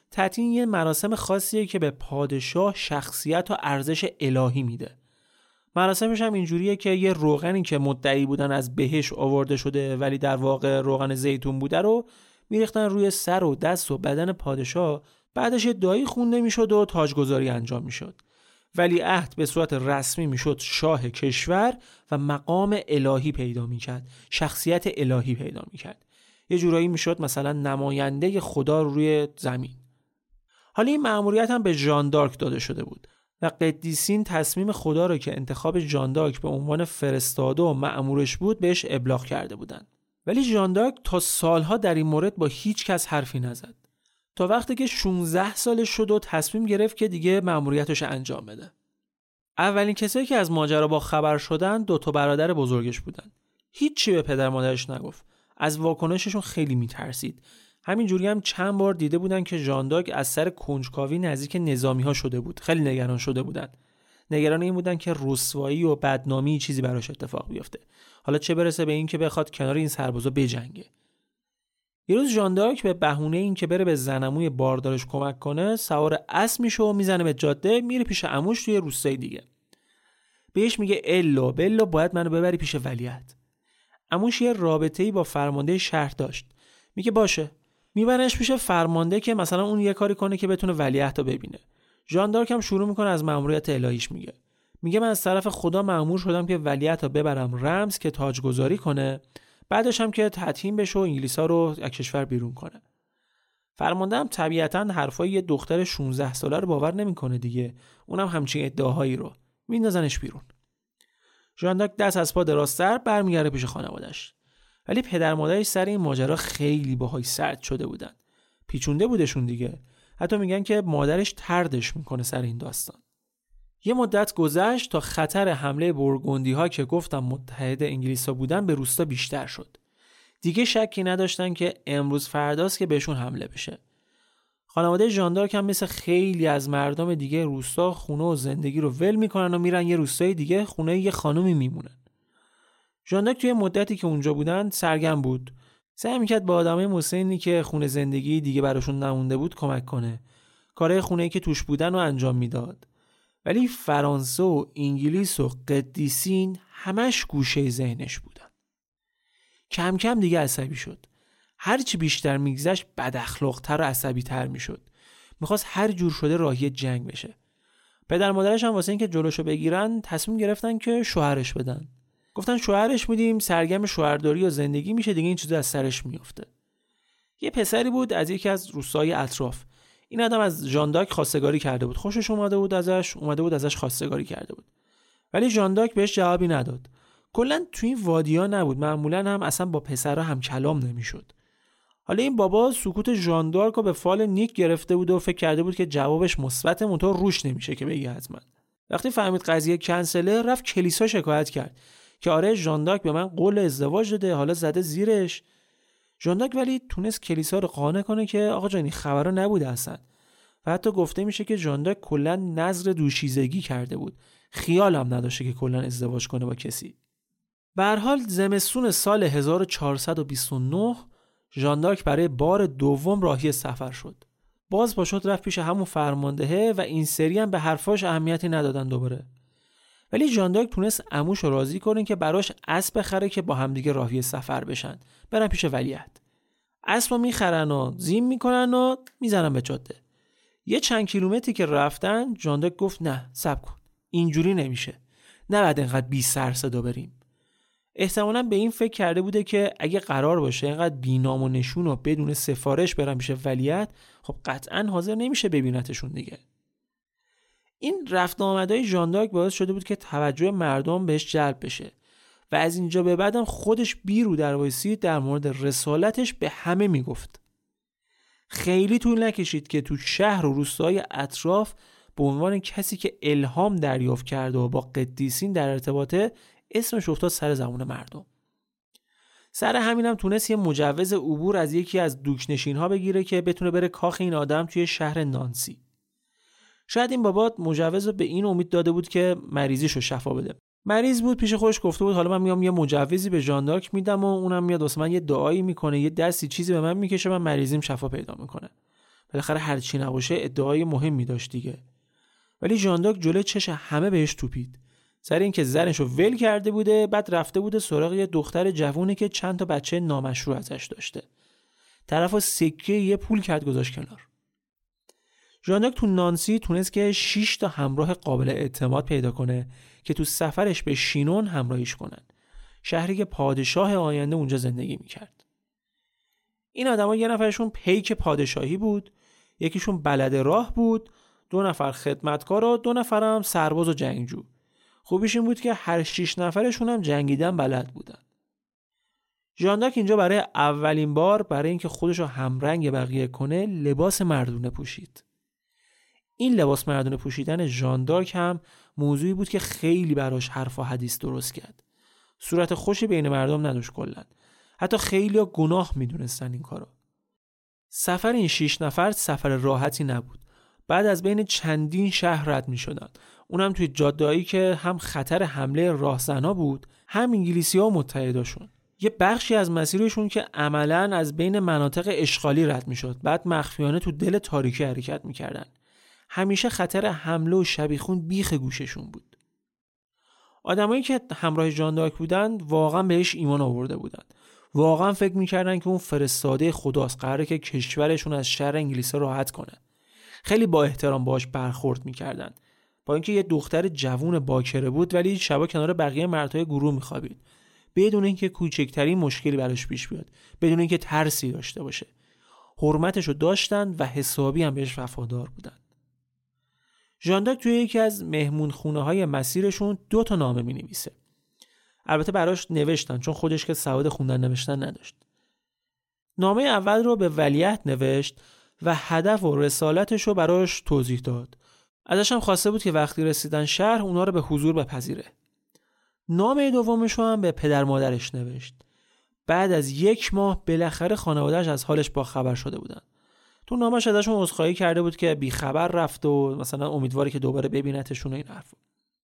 تطهین یه مراسم خاصیه که به پادشاه شخصیت و ارزش الهی میده. مراسمش هم اینجوریه که یه روغنی که مدعی بودن از بهش آورده شده ولی در واقع روغن زیتون بوده رو میریختن روی سر و دست و بدن پادشاه، بعدش یه دعایی خونده میشد و تاجگذاری انجام میشد. ولیعهد به صورت رسمی میشد شاه کشور و مقام الهی پیدا میکرد، شخصیت الهی پیدا میکرد. یه جورایی میشد مثلا نماینده خدا روی زمین. حالا این مأموریت هم به ژان دارک داده شده بود و قدیسین تصمیم خدا رو که انتخاب ژان دارک به عنوان فرستاده و مأمورش بود بهش ابلاغ کرده بودن. ولی ژان دارک تا سالها در این مورد با هیچ کس حرفی نزد، تا وقتی که شانزده سالش شد و تصمیم گرفت که دیگه مأموریتش انجام بده. اولین کسایی که از ماجرا با خبر شدن دو تا برادر بزرگش بودن. هیچی به پدر مادرش نگفت. از واکنششون خیلی میترسید. همینجوری هم چند بار دیده بودن که ژان دارک از سر کنجکاوی نزدیک نظامی‌ها شده بود. خیلی نگران شده بودن. نگران این بودن که رسوایی و بدنامی چیزی براش اتفاق بیفته. حالا چه برسه به این که بخواد کنار این سربازا بجنگه. یه روز ژان دارک به بهونه این که بره به زنموی باردارش کمک کنه سوار اسب میشه و میزنه به جاده، میره پیش عموش توی روستای دیگه. بهش میگه الا بلا باید منو ببری پیش ولیعهد. عموش یه رابطه‌ای با فرمانده شهر داشت. میگه باشه. میبرنش پیش فرمانده که مثلا اون یه کاری کنه که بتونه ولیعهد رو ببینه. ژان دارک هم شروع میکنه از مأموریت الهیش میگه. میگه من از طرف خدا مأمور شدم که ولیعهد رو ببرم رمز که تاجگذاری کنه، بعدش هم که تطهین بشه و انگلیسا رو از کشور بیرون کنه. فرمانده هم طبیعتاً حرفای یه دختر شانزده ساله رو باور نمیکنه دیگه. اونم همچین ادعاهایی رو میندازنش بیرون. ژان دارک دست از پا دراستر برمیگره پیش خانواده‌اش. ولی پدر مادرش سر این ماجرا خیلی باهاش سرد شده بودن. پیچونده بودشون دیگه. حتی میگن که مادرش طردش میکنه سر این داستان. یه مدت گذشت تا خطر حمله بورگوندی‌ها که گفتم متحد انگلیس‌ها بودن به روستا بیشتر شد. دیگه شکی نداشتن که امروز فرداست که بهشون حمله بشه. خانواده ژان دارک هم مثل خیلی از مردم دیگه روستا خونه و زندگی رو ول میکنن و میرن یه روستای دیگه خونه یه خانومی میمونن. ژان دارک توی مدتی که اونجا بودن سرگرم بود. سعی میکرد با آدمای مسنی که خونه زندگی دیگه براشون نمونده بود کمک کنه. کارهای خونه‌ای که توش بودن رو انجام میداد. ولی فرانسه و انگلیس و قدیسین همش گوشه ذهنش بودن. کم کم دیگه عصبی شد. هرچی بیشتر میگذشت بد اخلاق‌تر و عصبی‌تر میشد. میخواست هر جور شده راهی جنگ بشه. پدر مادرش هم واسه اینکه جلوشو بگیرن تصمیم گرفتن که شوهرش بدن. گفتن شوهرش میدیم سرگرم شوهرداری و زندگی میشه دیگه، این چیزا از سرش میفته. یه پسری بود از یکی از روستاهای اطراف. این آدم از ژان دارک خواستگاری کرده بود. خوشش اومده بود ازش، اومده بود ازش خواستگاری کرده بود. ولی ژان دارک بهش جوابی نداد. کلا تو این وادی‌ها نبود. معمولاً هم اصلا با پسرها هم کلام نمیشد. حالا این بابا سکوت ژان دارک رو به فال نیک گرفته بود و فکر کرده بود که جوابش مثبت، منتها روش نمیشه که بگه حتما. وقتی فهمید قضیه کنسله رفت کلیسا شکایت کرد که آره ژان دارک به من قول ازدواج داده، حالا زده زیرش. ژان دارک ولی تونست کلیسا رو قانع کنه که آقا جان این خبرا نبوده اصلا. و حتی گفته میشه که ژان دارک کلا نذر دوشیزگی کرده بود. خیال هم نداشته که کلا ازدواج کنه با کسی. به هر حال زمستون سال هزار و چهارصد و بیست و نه ژان دارک برای بار دوم راهی سفر شد. باز با شد رفت پیش همون فرماندهه و این سری هم به حرفاش اهمیتی ندادن دوباره. ولی ژان دارک تونست عموش رو راضی کنه که براش اسب بخره که با همدیگه راهی سفر بشن، برن پیش ولیعهد. اسبو میخرن و زین میکنن و میزنن به جاده. یه چند کیلومتری که رفتن ژان دارک گفت نه صبر کن، اینجوری نمیشه، نباید اینقدر بی سر صدا بریم. احتمالاً به این فکر کرده بوده که اگه قرار باشه اینقدر بی‌نام و نشون و بدون سفارش برن پیش ولیعهد، خب قطعاً حاضر نمیشه ببینتشون دیگه. این رفت آمدهای ژان دارک باعث شده بود که توجه مردم بهش جلب بشه و از اینجا به بعدم خودش بیرو در وایسی در مورد رسالتش به همه میگفت. خیلی طول نکشید که تو شهر و روستاهای اطراف به عنوان کسی که الهام دریافت کرده و با قدیسین در ارتباطه اسمش افتاد سر زبون مردم. سر همینم تونست یه مجوز عبور از یکی از دوکنشین‌ها بگیره که بتونه بره کاخ این آدم توی شهر نانسی. شاید این بابا مجوز رو به این امید داده بود که مریضیشو شفا بده. مریض بود، پیش خودش گفته بود حالا من میام یه مجوزی به ژان دارک میدم و اونم میاد واسه من یه دعایی میکنه، یه دستی چیزی به من میکشه، من مریضیم شفا پیدا میکنه. بالاخره هر چی نباشه ادعای مهمی داشت دیگه. ولی ژان دارک جلوی چش همه بهش توپید. سر این که زنشو ول کرده بوده، بعد رفته بوده سراغ یه دختر جوونی که چند تا بچه نامشروع ازش داشته. طرفو سکه یه پول کرد گذاشت کنار. ژان دارک تو نانسی تونست که شش تا همراه قابل اعتماد پیدا کنه که تو سفرش به شینون همراهیش کنن. شهری که پادشاه آینده اونجا زندگی میکرد. این آدما یه نفرشون پیک پادشاهی بود، یکیشون بلد راه بود، دو نفر خدمتکار و دو نفرم سرباز و جنگجو. خوبیش این بود که هر شش نفرشون هم جنگیدن بلد بودن. ژان دارک اینجا برای اولین بار برای اینکه خودشو همرنگ بقیه کنه لباس مردونه پوشید. این لباس مردونه پوشیدن ژان دارک هم موضوعی بود که خیلی براش حرف و حدیث درست کرد. صورت خوشی بین مردم نداشت کلاً. حتی خیلی‌ها گناه میدونستن این کارو. سفر این شش نفر سفر راحتی نبود. بعد از بین چندین شهر رد می‌شدن. اونم توی جاده‌ای که هم خطر حمله راهزنا بود، هم انگلیسی‌ها و متحداشون. یه بخشی از مسیرشون که عملاً از بین مناطق اشغالی رد می‌شد، بعد مخفیانه تو دل تاریکی حرکت می‌کردن. همیشه خطر حمله و شبیخون بیخ گوششون بود. آدمایی که همراه ژان دارک بودن واقعا بهش ایمان آورده بودن. واقعا فکر می‌کردن که اون فرستاده خداست، قراره که کشورشون از شر انگلیس‌ها راحت کنه. خیلی با احترام باهاش برخورد می‌کردن. با اینکه یه دختر جوون باکره بود ولی شبا کنار بقیه مردهای گروه می‌خوابید. بدون اینکه کوچکترین مشکلی براش پیش بیاد، بدون اینکه ترسی داشته باشه. حرمتشو داشتن و حسابی هم بهش وفادار بودن. ژان دارک توی یکی از مهمون خونه های مسیرشون دو تا نامه می نویسه. البته براش نوشتن چون خودش که سواد خوندن نوشتن نداشت. نامه اول رو به ولیعهد نوشت و هدف و رسالتش رو براش توضیح داد. ازش هم خواسته بود که وقتی رسیدن شهر اونا رو به حضور بپذیره. نامه دومش رو هم به پدر مادرش نوشت. بعد از یک ماه بالاخره خانواده‌اش از حالش با خبر شده بودن. تو نامش ازشون عذرخواهی کرده بود که بی خبر رفت و مثلا امیدواره که دوباره ببینتشون و این حرفا.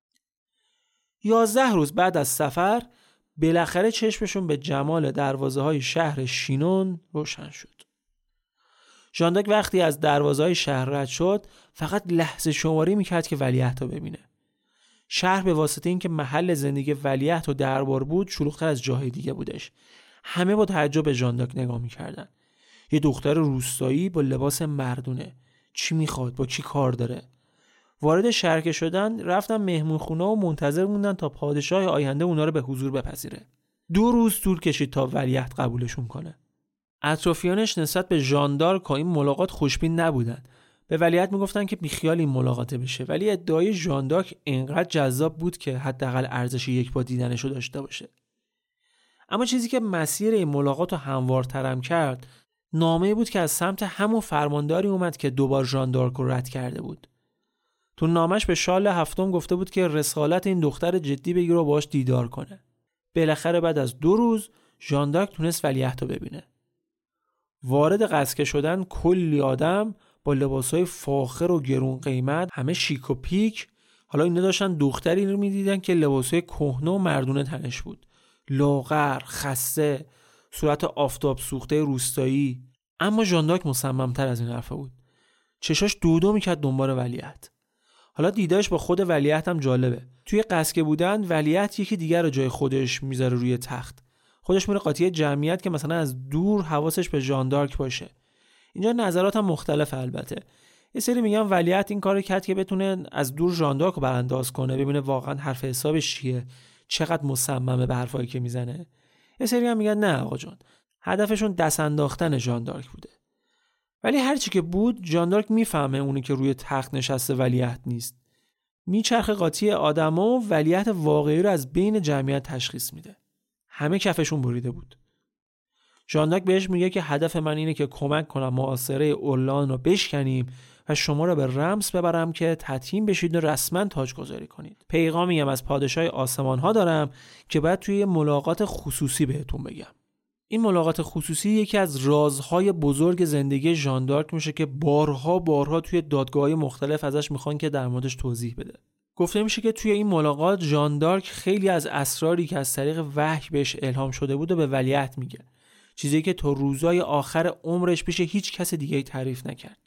یازده روز بعد از سفر بالاخره چشمشون به جمال دروازه‌های شهر شینون روشن شد. ژان دارک وقتی از دروازه‌های شهر رد شد فقط لحظه شماری میکرد که ولیعهد رو ببینه. شهر به واسطه اینکه محل زندگی ولیعهد و دربار بود شلوغ‌تر از جاهای دیگه بودش. همه با تعجب به ژان دارک نگاه میکردن. یه دختر روستایی با لباس مردونه. چی میخواد؟ با کی کار داره؟ وارد شهر که شدن رفتن مهمونخونه و منتظر موندن تا پادشاه آینده اونا رو به حضور بپذیره. دو روز طول کشید تا ولیعهد قبولشون کنه. اطرافیانش نسبت به ژان دارک این ملاقات خوشبین نبودن. به ولیعهد میگفتن که بیخیال این ملاقاته بشه، ولی ادعای ژان دارک انقدر جذاب بود که حداقل ارزش یک بار دیدنشو داشته باشه. اما چیزی که مسیر این ملاقات رو هموارترم کرد نامه‌ای بود که از سمت همون فرمانداری اومد که دوبار ژان دارک رو رد کرده بود. تو نامش به شارل هفتم گفته بود که رسالت این دختر جدی بگیره و باهاش دیدار کنه. بالاخره بعد از دو روز ژان دارک تونست ولیعهد رو ببینه. وارد قصر شدن کلی آدم با لباسای فاخر و گرون قیمت، همه شیک و پیک. حالا اینا داشتن دختری رو می‌دیدن که لباسای کهنه و مردونه تنش بود. لاغر، خسته، صورت آفتاب سوخته روستایی. اما ژان دارک مصمم‌تر از این حرفا بود. چشاش دو دو می‌کرد دنبال ولیعهد. حالا دیداش با خود ولیعهد هم جالبه. توی قصر که بودن ولیعهد یکی دیگر رو جای خودش میذاره روی تخت. خودش میره قاطی جمعیت که مثلا از دور حواسش به ژان دارک باشه. اینجا نظرات هم مختلف البته. یه سری میگن ولیعهد این کارو کرد که بتونه از دور ژان دارک رو برانداز کنه، ببینه واقعا حرف حسابش چیه، چقدر مصممه به حرفایی که میزنه. یه سری هم میگن نه آقا جان، هدفشون دست انداختن ژان دارک بوده. ولی هر چی که بود ژان دارک میفهمه اونی که روی تخت نشسته ولیعهد نیست. میچرخه قاطی آدما و ولیعهد واقعی رو از بین جمعیت تشخیص میده. همه کفشون بریده بود. ژان دارک بهش میگه که هدف من اینه که کمک کنم محاصره اورلان رو بشکنیم و شما رو به رمز ببرم که تطهیم بشید و رسما تاجگذاری کنید. پیغامی هم از پادشاه آسمان ها دارم که باید توی ملاقات خصوصی بهتون بگم. این ملاقات خصوصی یکی از رازهای بزرگ زندگی ژان دارک میشه که بارها بارها توی دادگاه‌های مختلف ازش میخوان که در موردش توضیح بده. گفته میشه که توی این ملاقات ژان دارک خیلی از اسراری که از طریق وحی بهش الهام شده بود و به ولیعهد میگه. چیزی که تا روزهای آخر عمرش پیش هیچ کس دیگه تعریف نکرد.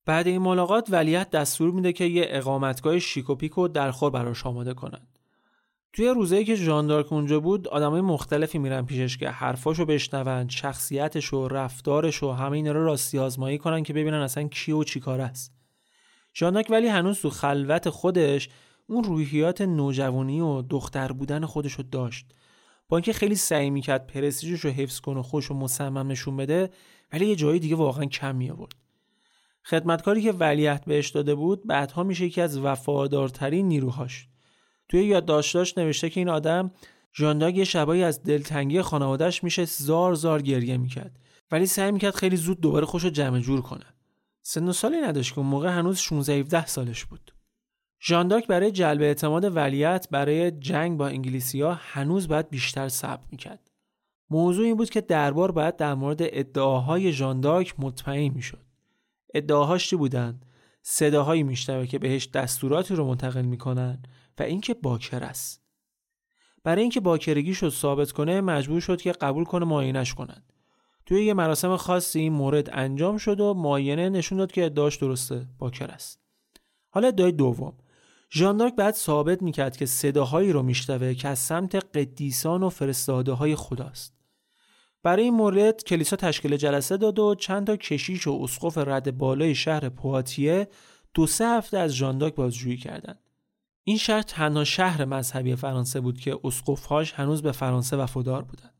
بعد این ملاقات ولیعهد دستور میده که یه اقامتگاه شیک و پیک و درخور براش آماده کنن. توی روزایی که ژان دارک اونجا بود آدمای مختلفی میرن پیشش که حرفاشو بشنون، شخصیتشو، رفتارشو، همه اینا رو راستی آزمایی کنن که ببینن اصلا کی و چی کار است. ژان دارک ولی هنوز تو خلوت خودش اون روحیات نوجوانی و دختر بودن خودشو داشت. با اینکه خیلی سعی میکرد پرستیژش رو حفظ کنه و خودشو مصمم نشون بده، ولی یه جایی دیگه واقعا کم می آورد. خدمتکاری که ولیعهد بهش داده بود بعدها میشه یکی از وفادارترین نیروهاش. توی یادداشتاش نوشته که این آدم ژان دارک یه شبایی از دلتنگی خانواده‌اش میشه زار زار گریه میکرد، ولی سعی میکرد خیلی زود دوباره خودشو جمع جور کنه. سن و سالی نداشت که اون موقع هنوز شانزده هفده سالش بود. ژان دارک برای جلب اعتماد ولیعهد برای جنگ با انگلیسی‌ها هنوز باید بیشتر صبر میکرد. موضوع این بود که دربار باید در مورد ادعاهای ژان دارک مطمئن میشد. ادعاهاش چی بودن؟ صداهایی میشنوه که بهش دستوراتی رو منتقل میکنن و اینکه باکر است. برای اینکه باکرگیش رو ثابت کنه مجبور شد که قبول کنه معاینش کنن. توی یه مراسم خاصی این مورد انجام شد و معاینه نشون داد که ادعاش درسته، باکر است. حالا ادعای دوم، ژان دارک بعد ثابت میکرد که صداهایی رو میشنوه که از سمت قدیسان و فرستاده‌های خداست. برای این مورد کلیسا تشکیل جلسه داد و چند تا کشیش و اسقف رد بالای شهر پواتیه دو سه هفته از ژان دارک بازجویی کردند. این شهر تنها شهر مذهبی فرانسه بود که اسقف‌هاش هنوز به فرانسه وفادار بودند.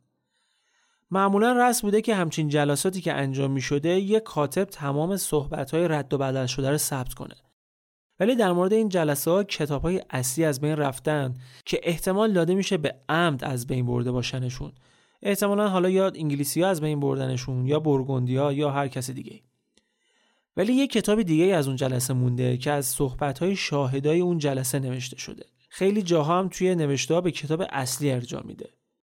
معمولا رسم بوده که همچین جلساتی که انجام می‌شده یک کاتب تمام صحبت‌های رد و بدل شده رو ثبت کنه. ولی در مورد این جلسه‌ها کتاب‌های اصلی از بین رفتن که احتمال داده میشه به عمد از بین برده باشنشون. احتمالاً حالا یا انگلیسی‌ها از بین بردنشون یا بورگوندیا یا هر کس دیگه. ولی یک کتاب دیگه از اون جلسه مونده که از صحبت‌های شاهدای اون جلسه نوشته شده. خیلی جاها هم توی نوشته‌ها به کتاب اصلی ارجاع میده.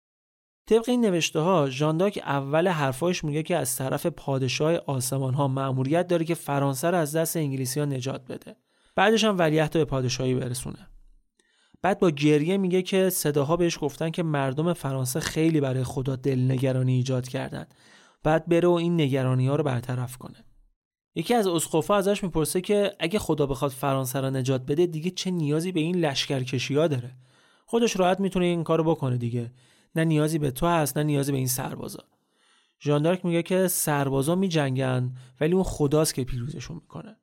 طبق این نوشته‌ها ژان دارک اول حرفاش میگه که از طرف پادشاه آسمان‌ها مأموریت داره که فرانسه رو از دست انگلیسی‌ها نجات بده. بعدش هم ولیعهد به پادشاهی برسونه. بعد با گریه میگه که صداها بهش گفتن که مردم فرانسه خیلی برای خدا دلنگرانی ایجاد کردن. بعد بره و این نگرانی‌ها رو برطرف کنه. یکی از اسقف‌ها ازش میپرسه که اگه خدا بخواد فرانسه رو نجات بده دیگه چه نیازی به این لشکرکشی‌ها داره؟ خودش راحت میتونه این کارو بکنه دیگه. نه نیازی به تو هست، نه نیازی به این سربازا. ژان دارک میگه که سربازا میجنگن ولی اون خداست که پیروزشون میکنه.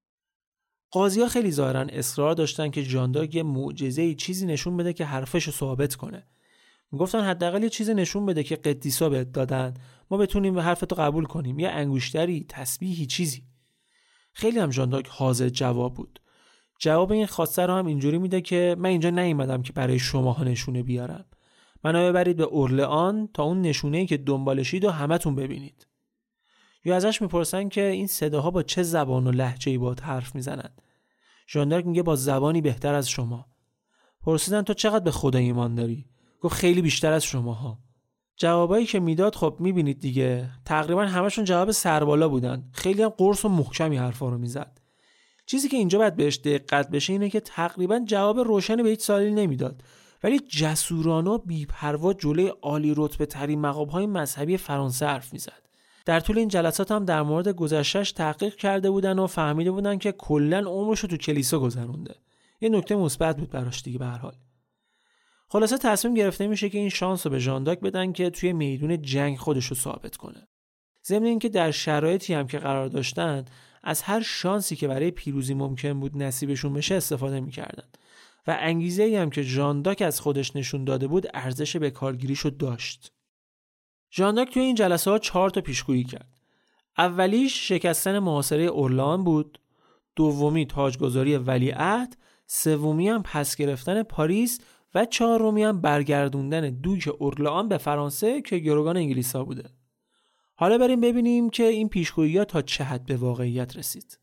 قاضی‌ها خیلی ظاهراً اصرار داشتن که ژان دارک یه معجزه‌ای چیزی نشون بده که حرفشو ثابت کنه. میگفتن حداقل یه چیزی نشون بده که قدیسا بهت دادن، ما بتونیم حرفتو قبول کنیم، یه انگشتری، تسبیحی، چیزی. خیلی هم ژان دارک حاضر جواب بود. جواب این خواسته رو هم اینجوری میده که من اینجا نیومدم که برای شماها نشونه بیارم. منو ببرید به اورلئان تا اون نشونه‌ای که دنبالشید و همتون ببینید. یا ازش میپرسن که این صداها با چه زبان و لهجه‌ای باهات حرف میزنن. ژان دارک میگه با زبانی بهتر از شما. پرسیدن تو چقدر به خدا ایمان داری؟ گفت خیلی بیشتر از شماها. جوابایی که میداد خب میبینید دیگه، تقریبا همشون جواب سربالا بودن. خیلی هم قرص و محکمی حرفا رو میزد. چیزی که اینجا باید بهش دقت بشه اینه که تقریبا جواب روشنی به هیچ سوالی نمیداد، ولی جسورانه و بی‌پروا جلوی عالی رتبه ترین مقام‌های مذهبی فرانسه حرف میزد. در طول این جلسات هم در مورد گذشته‌اش تحقیق کرده بودن و فهمیده بودن که کلاً عمرش رو تو کلیسا گذرونده. یه نکته مثبت بود براش دیگه به هر حال. خلاصه تصمیم گرفته میشه که این شانس رو به ژان دارک بدن که توی میدون جنگ خودش رو ثابت کنه. ضمن اینکه در شرایطی هم که قرار داشتن از هر شانسی که برای پیروزی ممکن بود نصیبشون بشه استفاده میکردن و انگیزه‌ای هم که ژان دارک از خودش نشون داده بود ارزش به کارگیریشو داشت. ژان دارک توی این جلسه ها چهار تا پیشگویی کرد. اولیش شکستن محاصره اورلئان بود، دومی تاجگذاری ولیعهد، سومی هم پس گرفتن پاریس و چهارمی هم برگردوندن دوک اورلئان به فرانسه که گروگان انگلیس‌ها بوده. حالا بریم ببینیم که این پیشگویی‌ها تا چه حد به واقعیت رسید.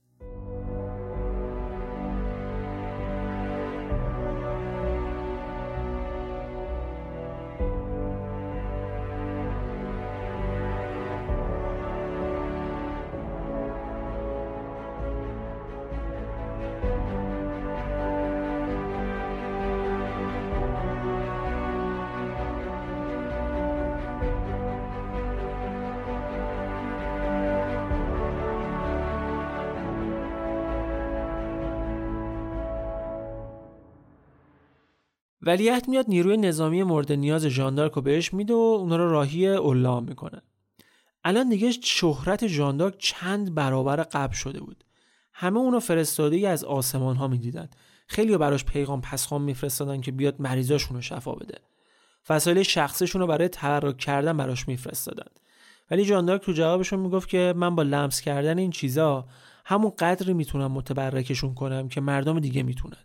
ولیعهد میاد نیروی نظامی مورد نیاز ژان دارک رو بهش میده و اونا رو راهی اورلئان میکنه. الان دیگه شهرت ژان دارک چند برابر قبل شده بود. همه اونو فرستاده‌ای از آسمان ها میدیدن. خیلی براش پیغام پسخوان میفرستادن که بیاد مریضاشون رو شفا بده. وسایل شخصیشون رو برای تبرک کردن براش میفرستادن. ولی ژان دارک تو جوابشون میگفت که من با لمس کردن این چیزا همون قدری میتونم متبرکشون کنم که مردم دیگه میتونن.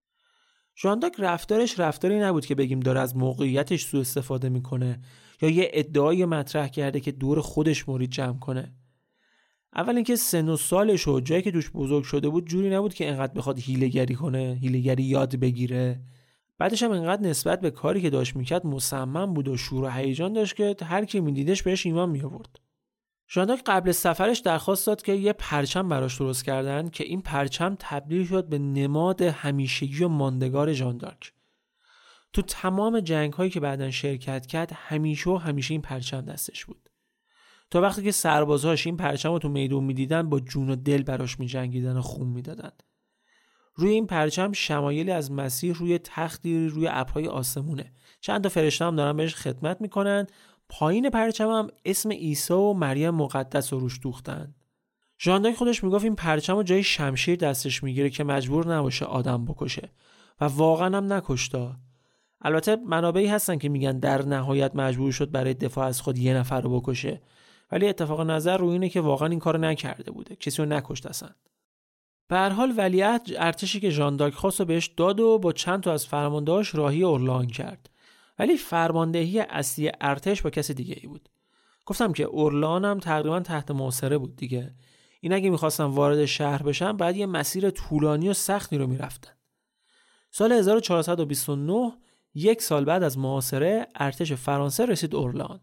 ژان دارک رفتارش رفتاری نبود که بگیم داره از موقعیتش سوء استفاده میکنه یا یه ادعای مطرح کرده که دور خودش مرید جمع کنه. اول اینکه سن و سالش و جایی که دوش بزرگ شده بود جوری نبود که انقدر بخواد هیله‌گری کنه، هیله‌گری یاد بگیره. بعدش هم انقدر نسبت به کاری که داشت میکرد مصمم بود و شور و هیجان داشت که هر کی میدیدش بهش ایمان میآورد. ژان دارک قبل سفرش درخواست داد که یه پرچم براش درست کردن که این پرچم تبدیل شد به نماد همیشگی و ماندگار ژان دارک. تو تمام جنگ‌هایی که بعداً شرکت کرد همیشه و همیشه این پرچم دستش بود. تا وقتی که سربازهاش این پرچم رو تو میدون میدیدن با جون و دل براش میجنگیدن و خون میدادن. روی این پرچم شمایلی از مسیح روی تختی روی ابرهای آسمونه. چند تا فرشته هم دارن بهش خدمت میکنن. پایین پرچم هم اسم عیسی و مریم مقدس رو روش دوختن. ژان دارک خودش میگفت این پرچم رو جای شمشیر دستش میگیره که مجبور نباشه آدم بکشه و واقعا هم نکشتا. البته منابعی هستن که میگن در نهایت مجبور شد برای دفاع از خود یه نفر رو بکشه، ولی اتفاق نظر روی اینه که واقعا این کارو نکرده بوده، کسی رو نکشت اصلا. به هر حال ولیعهد ارتشی که ژان دارک خواست رو بهش داد و با چند تا از فرماندهاش راهی اورلئان کرد. ولی فرماندهی اصلی ارتش با کسی دیگه ای بود. گفتم که اورلئان هم تقریبا تحت محاصره بود دیگه. این اگه می‌خواستن وارد شهر بشن بعد یه مسیر طولانی و سختی رو می‌رفتن. سال هزار و چهارصد و بیست و نه، یک سال بعد از محاصره، ارتش فرانسه رسید اورلئان.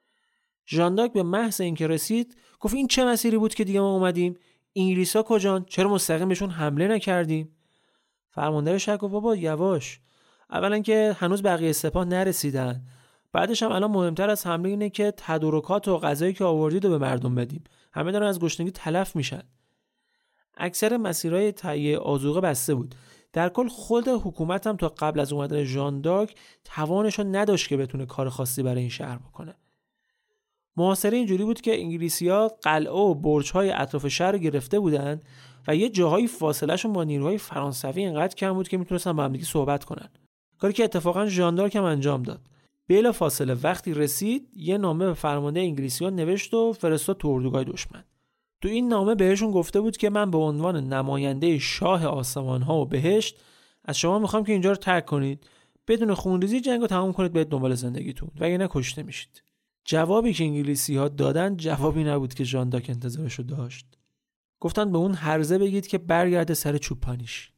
ژان دارک به محض اینکه رسید گفت این چه مسیری بود که دیگه ما اومدیم؟ انگلیسا کجان؟ چرا مستقیم بهشون حمله نکردیم؟ فرمانده شهر گفت بابا یواش. اولا که هنوز بقیه سپاه نرسیدن. بعدش هم الان مهمتر از حمله اینه که تدارکات و غذایی که آوردید رو به مردم بدیم. همه دارن از گشنگی تلف میشن. اکثر مسیرهای تهیه آذوقه بسته بود. در کل خود حکومت هم تا قبل از اومدن ژان دارک توانش رو نداشت که بتونه کار خاصی برای این شهر بکنه. محاصره اینجوری بود که انگلیسی‌ها قلعه و برج‌های اطراف شهر رو گرفته بودن و یه جاهای فاصله‌شون با نیروهای فرانسوی اینقدر کم بود که میتونستن با هم دیگه صحبت کنن. کاری که اتفاقا ژان دارک هم انجام داد. بلا فاصله وقتی رسید یه نامه به فرمانده انگلیسی‌ها نوشت و فرستاد تو اردوگاه دشمن. تو این نامه بهشون گفته بود که من به عنوان نماینده شاه آسمان‌ها و بهشت از شما میخوام که اینجا رو ترک کنید، بدون خونریزی جنگو تمام کنید، برید دنبال زندگیتون و اگه کشته میشید. جوابی که انگلیسی‌ها دادن جوابی نبود که ژان دارک انتظارشو داشت. گفتن به اون هرزه بگید که برگرده سر چوپانیش.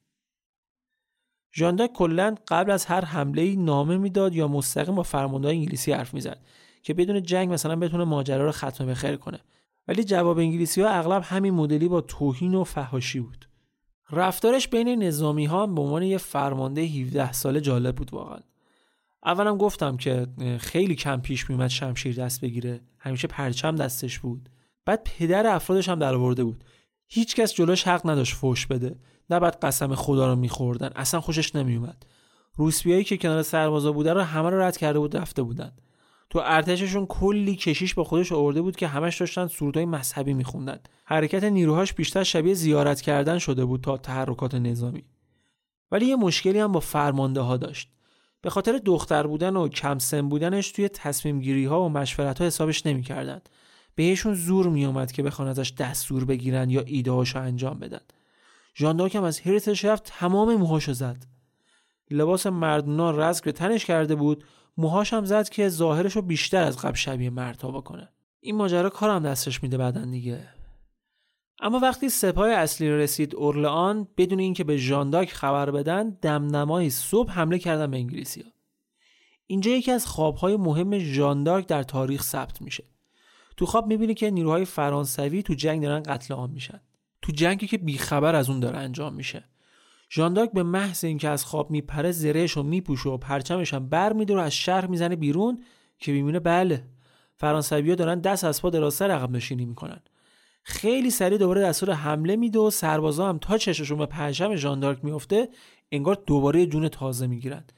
ژان دارک کلاً قبل از هر حمله‌ای نامه میداد یا مستقیم با فرمانده‌های انگلیسی حرف میزد که بدون جنگ مثلا بتونه ماجرا رو ختم به خیر کنه. ولی جواب انگلیسی‌ها اغلب همین مدلی با توهین و فحاشی بود. رفتارش بین نظامی‌ها به عنوان یه فرمانده هفده ساله جالب بود واقعاً. اولم گفتم که خیلی کم پیش میومد شمشیر دست بگیره، همیشه پرچم دستش بود. بعد پدر افرادش هم در آورده بود. هیچ کس جلوش حق نداشت فحش بده. نه بعد قسم خدا رو می‌خوردن. اصلا خوشش نمیومد. روسپیایی که کنار سربازا بودن رو همه رو رد کرده بود رفته بودن. تو ارتششون کلی کشیش با خودش آورده بود که همش داشتن سرودهای مذهبی می‌خوندن. حرکت نیروهاش بیشتر شبیه زیارت کردن شده بود تا تحرکات نظامی. ولی یه مشکلی هم با فرمانده‌ها داشت. به خاطر دختر بودن و کم سن بودنش توی تصمیم گیری ها و مشورت ها حسابش نمی کردن. بهشون زور می اومد که بخوان ازش دستور بگیرن یا ایده هاشو انجام بدن. ژان دارک هم از حیرتش رفت تمام موهاشو زد. لباس مردونا رزق به تنش کرده بود، موهاش هم زد که ظاهرشو بیشتر از قبل شبیه مردها بکنه. این ماجرا کارم دستش میده بعدن دیگه. اما وقتی سپاه اصلی رسید اورلئان، بدون اینکه به ژان دارک خبر بدن، دمدمای صبح حمله کردن به انگلیسی‌ها. اینجا یکی از خوابهای مهم ژان دارک در تاریخ ثبت میشه. تو خواب میبینی که نیروهای فرانسوی تو جنگ دارن قتل عام میشن. تو جنگی که بیخبر از اون داره انجام میشه. ژان دارک به محض اینکه از خواب میپره زرهشو میپوشه و پرچمش هم برمی‌داره از شهر میزنه بیرون که میبینه بله فرانسوی‌ها دارن دست از پا دراستر عقب نشینی میکنن. خیلی سریع دوباره دستور حمله میده و سربازا هم تا چششون به پرچم ژان دارک میفته انگار دوباره جون تازه میگیرن.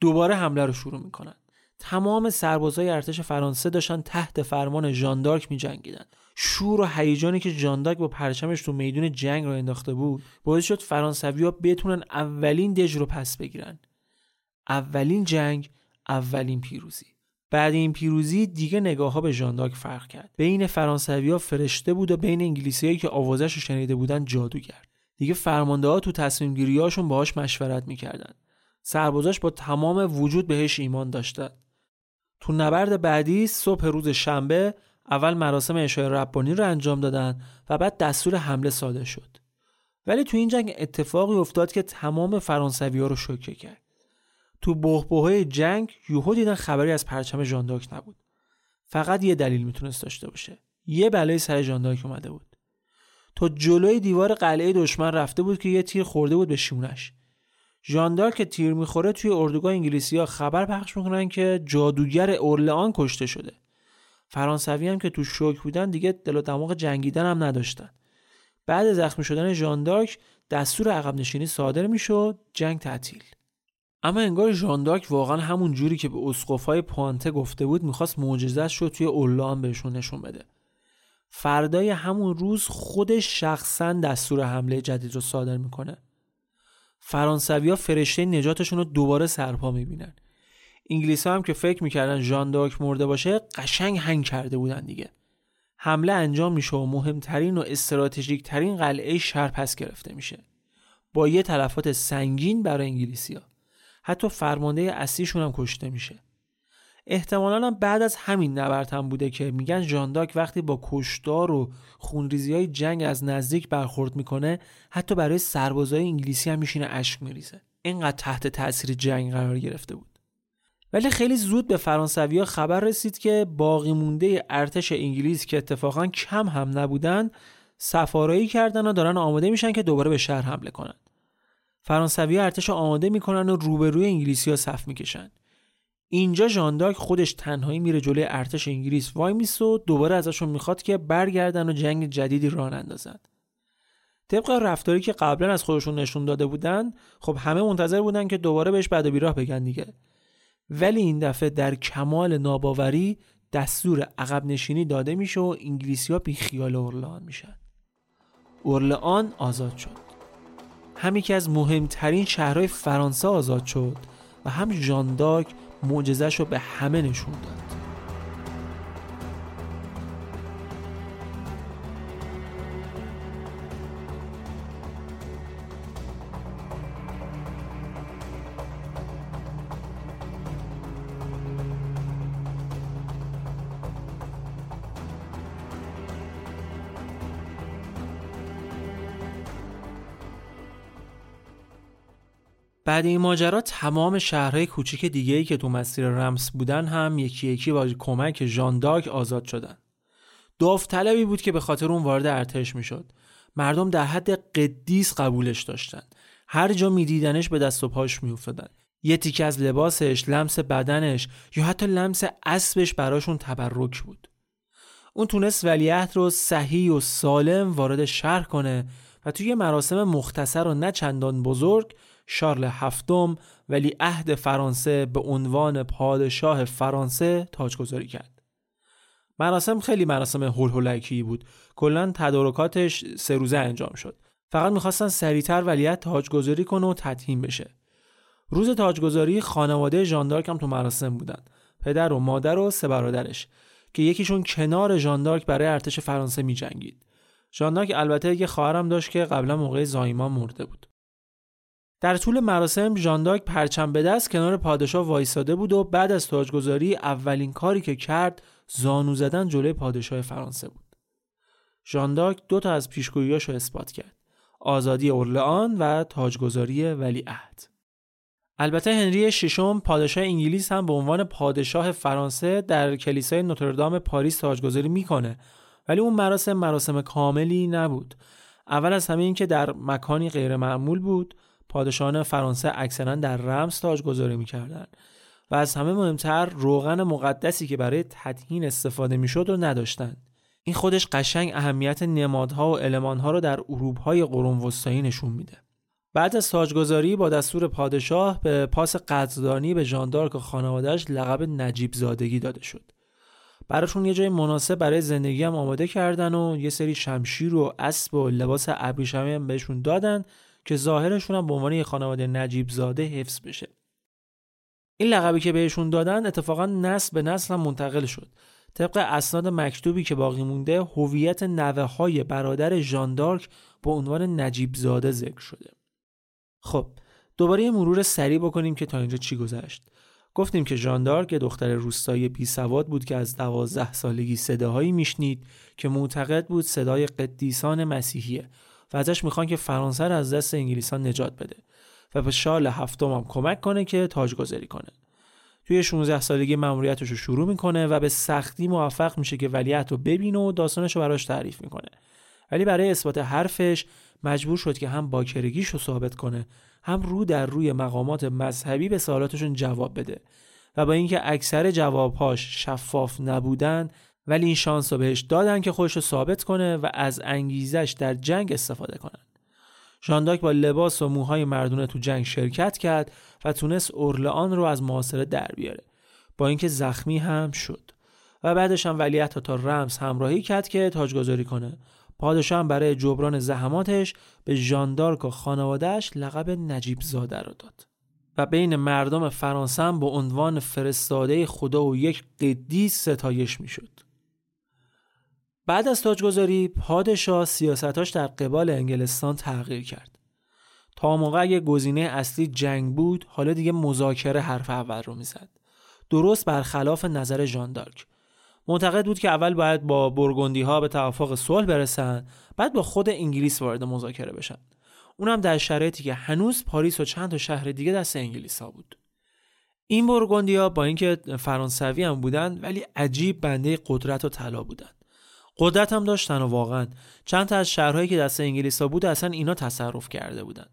دوباره حمله رو شروع میکنن. تمام سربازای ارتش فرانسه داشتن تحت فرمان ژان دارک می‌جنگیدن. شور و هیجانی که ژان دارک با پرچمش تو میدون جنگ رو انداخته بود باعث شد فرانسوی‌ها بتونن اولین دژ رو پس بگیرن. اولین جنگ، اولین پیروزی. بعد این پیروزی دیگه نگاه‌ها به ژان دارک فرق کرد. بین فرانسوی‌ها فرشته بود و بین انگلیسیایی که آوازش رو شنیده بودن جادوگر. دیگه فرمانده‌ها تو تصمیم گیری‌هاشون باهاش مشورت می‌کردن. سربازاش با تمام وجود بهش ایمان داشتن. تو نبرد بعدی صبح روز شنبه اول مراسم عشای ربانی رو انجام دادن و بعد دستور حمله صادر شد. ولی تو این جنگ اتفاقی افتاد که تمام فرانسوی‌ها رو شوکه کرد. تو بحبوحه جنگ یهو دیدن خبری از پرچم ژان دارک نبود. فقط یه دلیل میتونست داشته باشه. یه بلای سر ژان دارک اومده بود. تا جلوی دیوار قلعه دشمن رفته بود که یه تیر خورده بود به شونش. ژان دارک که تیر میخوره توی اردوگاه انگلیسی‌ها خبر پخش میکنن که جادوگر اورلئان کشته شده. فرانسوی هم که تو شوک بودن دیگه دل و دماغ جنگیدن هم نداشتن. بعد زخمی شدن ژان دارک دستور عقب نشینی صادر میشد، جنگ تعطیل. اما انگار ژان دارک واقعا همون جوری که به اسقف‌های پوانته گفته بود میخواست معجزه‌اش رو توی اورلئان بهشون نشون بده. فردای همون روز خودش شخصا دستور حمله جدید رو صادر میکنه. فرانسوی‌ها فرشته نجاتشون رو دوباره سرپا میبینن. انگلیس‌ها هم که فکر میکردن ژان دارک مرده باشه قشنگ هنگ کرده بودن دیگه. حمله انجام میشه و مهمترین و استراتژیک ترین قلعه شهر پس گرفته میشه با یه تلفات سنگین برای انگلیسی‌ها. حتی فرمانده اصلیشون هم کشته میشه. احتمالاً هم بعد از همین نبرد هم بوده که میگن ژان دارک وقتی با کشتار و خونریزی‌های جنگ از نزدیک برخورد میکنه حتی برای سربازای انگلیسی هم میشینه اشک میریزه. اینقدر تحت تاثیر جنگ قرار گرفته بود. ولی خیلی زود به فرانسوی‌ها خبر رسید که باقی مونده ارتش انگلیس که اتفاقاً کم هم نبودن سفارایی کردن و دارن آماده میشن که دوباره به شهر حمله کنن. فرانسوی‌ها ارتش آماده میکنن و روبروی انگلیسی‌ها صف میکشن. اینجا ژان دارک خودش تنهایی میره جلوی ارتش انگلیس وای میسه و دوباره ازشون میخواد که برگردن و جنگ جدیدی راه اندازن. طبق رفتاری که قبلا از خودشون نشون داده بودن خب همه منتظر بودن که دوباره بهش بد و بیراه بگن دیگه. ولی این دفعه در کمال ناباوری دستور عقب نشینی داده میشه و انگلیسی‌ها بی خیال اورلئان میشن. اورلئان آزاد شد. هم یکی از مهمترین شهرهای فرانسه آزاد شد و هم ژان دارک معجزه‌ش رو به همه نشون داد. بعد این ماجرا تمام شهرهای کوچیک دیگه‌ای که تو مسیر رمس بودن هم یکی یکی با کمک ژان دارک آزاد شدن. داوطلبی بود که به خاطر اون وارد ارتش میشد. مردم در حد قدیس قبولش داشتن. هر جا میدیدنش به دست و پاش میافتادن. یه تیکه از لباسش، لمس بدنش یا حتی لمس اسبش براشون تبرک بود. اون تونست ولیعهد رو صحیح و سالم وارد شهر کنه و توی مراسم مختصر و نه چندان بزرگ شارل هفتم ولیعهد فرانسه به عنوان پادشاه فرانسه تاجگذاری کرد. مراسم خیلی مراسم هول هولکی بود. کلاً تدارکاتش سه روزه انجام شد. فقط می‌خواستن سریعتر ولیعهد تاجگذاری کنه و تدهین بشه. روز تاجگذاری خانواده ژان دارک هم تو مراسم بودن. پدر و مادر و سه برادرش که یکیشون کنار ژان دارک برای ارتش فرانسه می‌جنگید. ژان دارک البته یه خواهرم داشت که قبلا موقع زایمان مرده بود. در طول مراسم ژان دارک پرچم به دست کنار پادشاه وایساده بود و بعد از تاجگذاری اولین کاری که کرد زانو زدن جلوی پادشاه فرانسه بود. ژان دارک دو تا از پیشگوییاشو اثبات کرد: آزادی اورلئان و تاجگذاری ولیعهد. البته هنری ششم پادشاه انگلیس هم به عنوان پادشاه فرانسه در کلیسای نوتردام پاریس تاجگذاری میکنه، ولی اون مراسم مراسم کاملی نبود. اول از همه این که در مکانی غیر معمول بود. پادشاهان فرانسه اکثرا در رمز تاجگذاری میکردن و از همه مهمتر روغن مقدسی که برای تدهین استفاده میشد رو نداشتن. این خودش قشنگ اهمیت نمادها و المانها رو در اروپای قرون وسطایی نشون میده. بعد از تاجگذاری با دستور پادشاه به پاس قدردانی به ژان دارک و خانواده‌اش لقب نجیب زادگی داده شد. براشون یه جای مناسب برای زندگی هم آماده کردن و یه سری شمشیر و اسب و لباس ابریشمی هم بهشون دادن که ظاهرشون هم به عنوان یه خانواده نجیب زاده حفظ بشه. این لقبی که بهشون دادن اتفاقا نسل به نسل هم منتقل شد. طبق اسناد مکتوبی که باقی مونده، هویت نوه‌های برادر ژان دارک به عنوان نجیب زاده ذکر شده. خب دوباره یه مرور سریع بکنیم که تا اینجا چی گذشت. گفتیم که ژان دارک دختر روستایی بی سواد بود که از دوازده سالگی صداهایی میشنید که معتقد بود صدای قدیسان مسیحیه و ازش میخوان که فرانسه رو از دست انگلیسان نجات بده و به شارل هفتم هم کمک کنه که تاجگذاری کنه. توی شانزده سالگی مأموریتش رو شروع میکنه و به سختی موفق میشه که ولیعهد رو ببینه و داستانش رو براش تعریف میکنه. ولی برای اثبات حرفش مجبور شد که هم باکرگیش رو ثابت کنه، هم رو در روی مقامات مذهبی به سوالاتشون جواب بده و با اینکه اکثر جوابهاش شفاف نبودن، ولی این شانس رو بهش دادن که خودش رو ثابت کنه و از انگیزش در جنگ استفاده کنن. ژان دارک با لباس و موهای مردونه تو جنگ شرکت کرد و تونست اورلئان رو از محاصره در بیاره، با اینکه زخمی هم شد و بعدش هم ولیعهد تا رمز همراهی کرد که تاجگذاری کنه. پادشاه هم برای جبران زحماتش به ژان دارک و خانواده‌اش لقب نجیب زاده رو داد و بین مردم فرانسه هم به عنوان فرستاده خدا و یک قدیس ستایش میشد. بعد از تاجگذاری پادشاه سیاستاش در قبال انگلستان تغییر کرد. تا موقع اگه گزینه اصلی جنگ بود، حالا دیگه مذاکره حرف اول رو میزد. درست برخلاف نظر ژان دارک. معتقد بود که اول باید با بورگوندی ها به توافق صلح برسن، بعد با خود انگلیس وارد مذاکره بشن. اونم در شرایطی که هنوز پاریس و چند تا شهر دیگه دست انگلیس ها بود. این بورگوندی ها با اینکه فرانسوی هم بودن، ولی عجیب بنده قدرت و طلا بودن. قدرت هم داشتن و واقعا چند تا از شهرهایی که دست انگلیس ها بود اصلا اینا تصرف کرده بودن.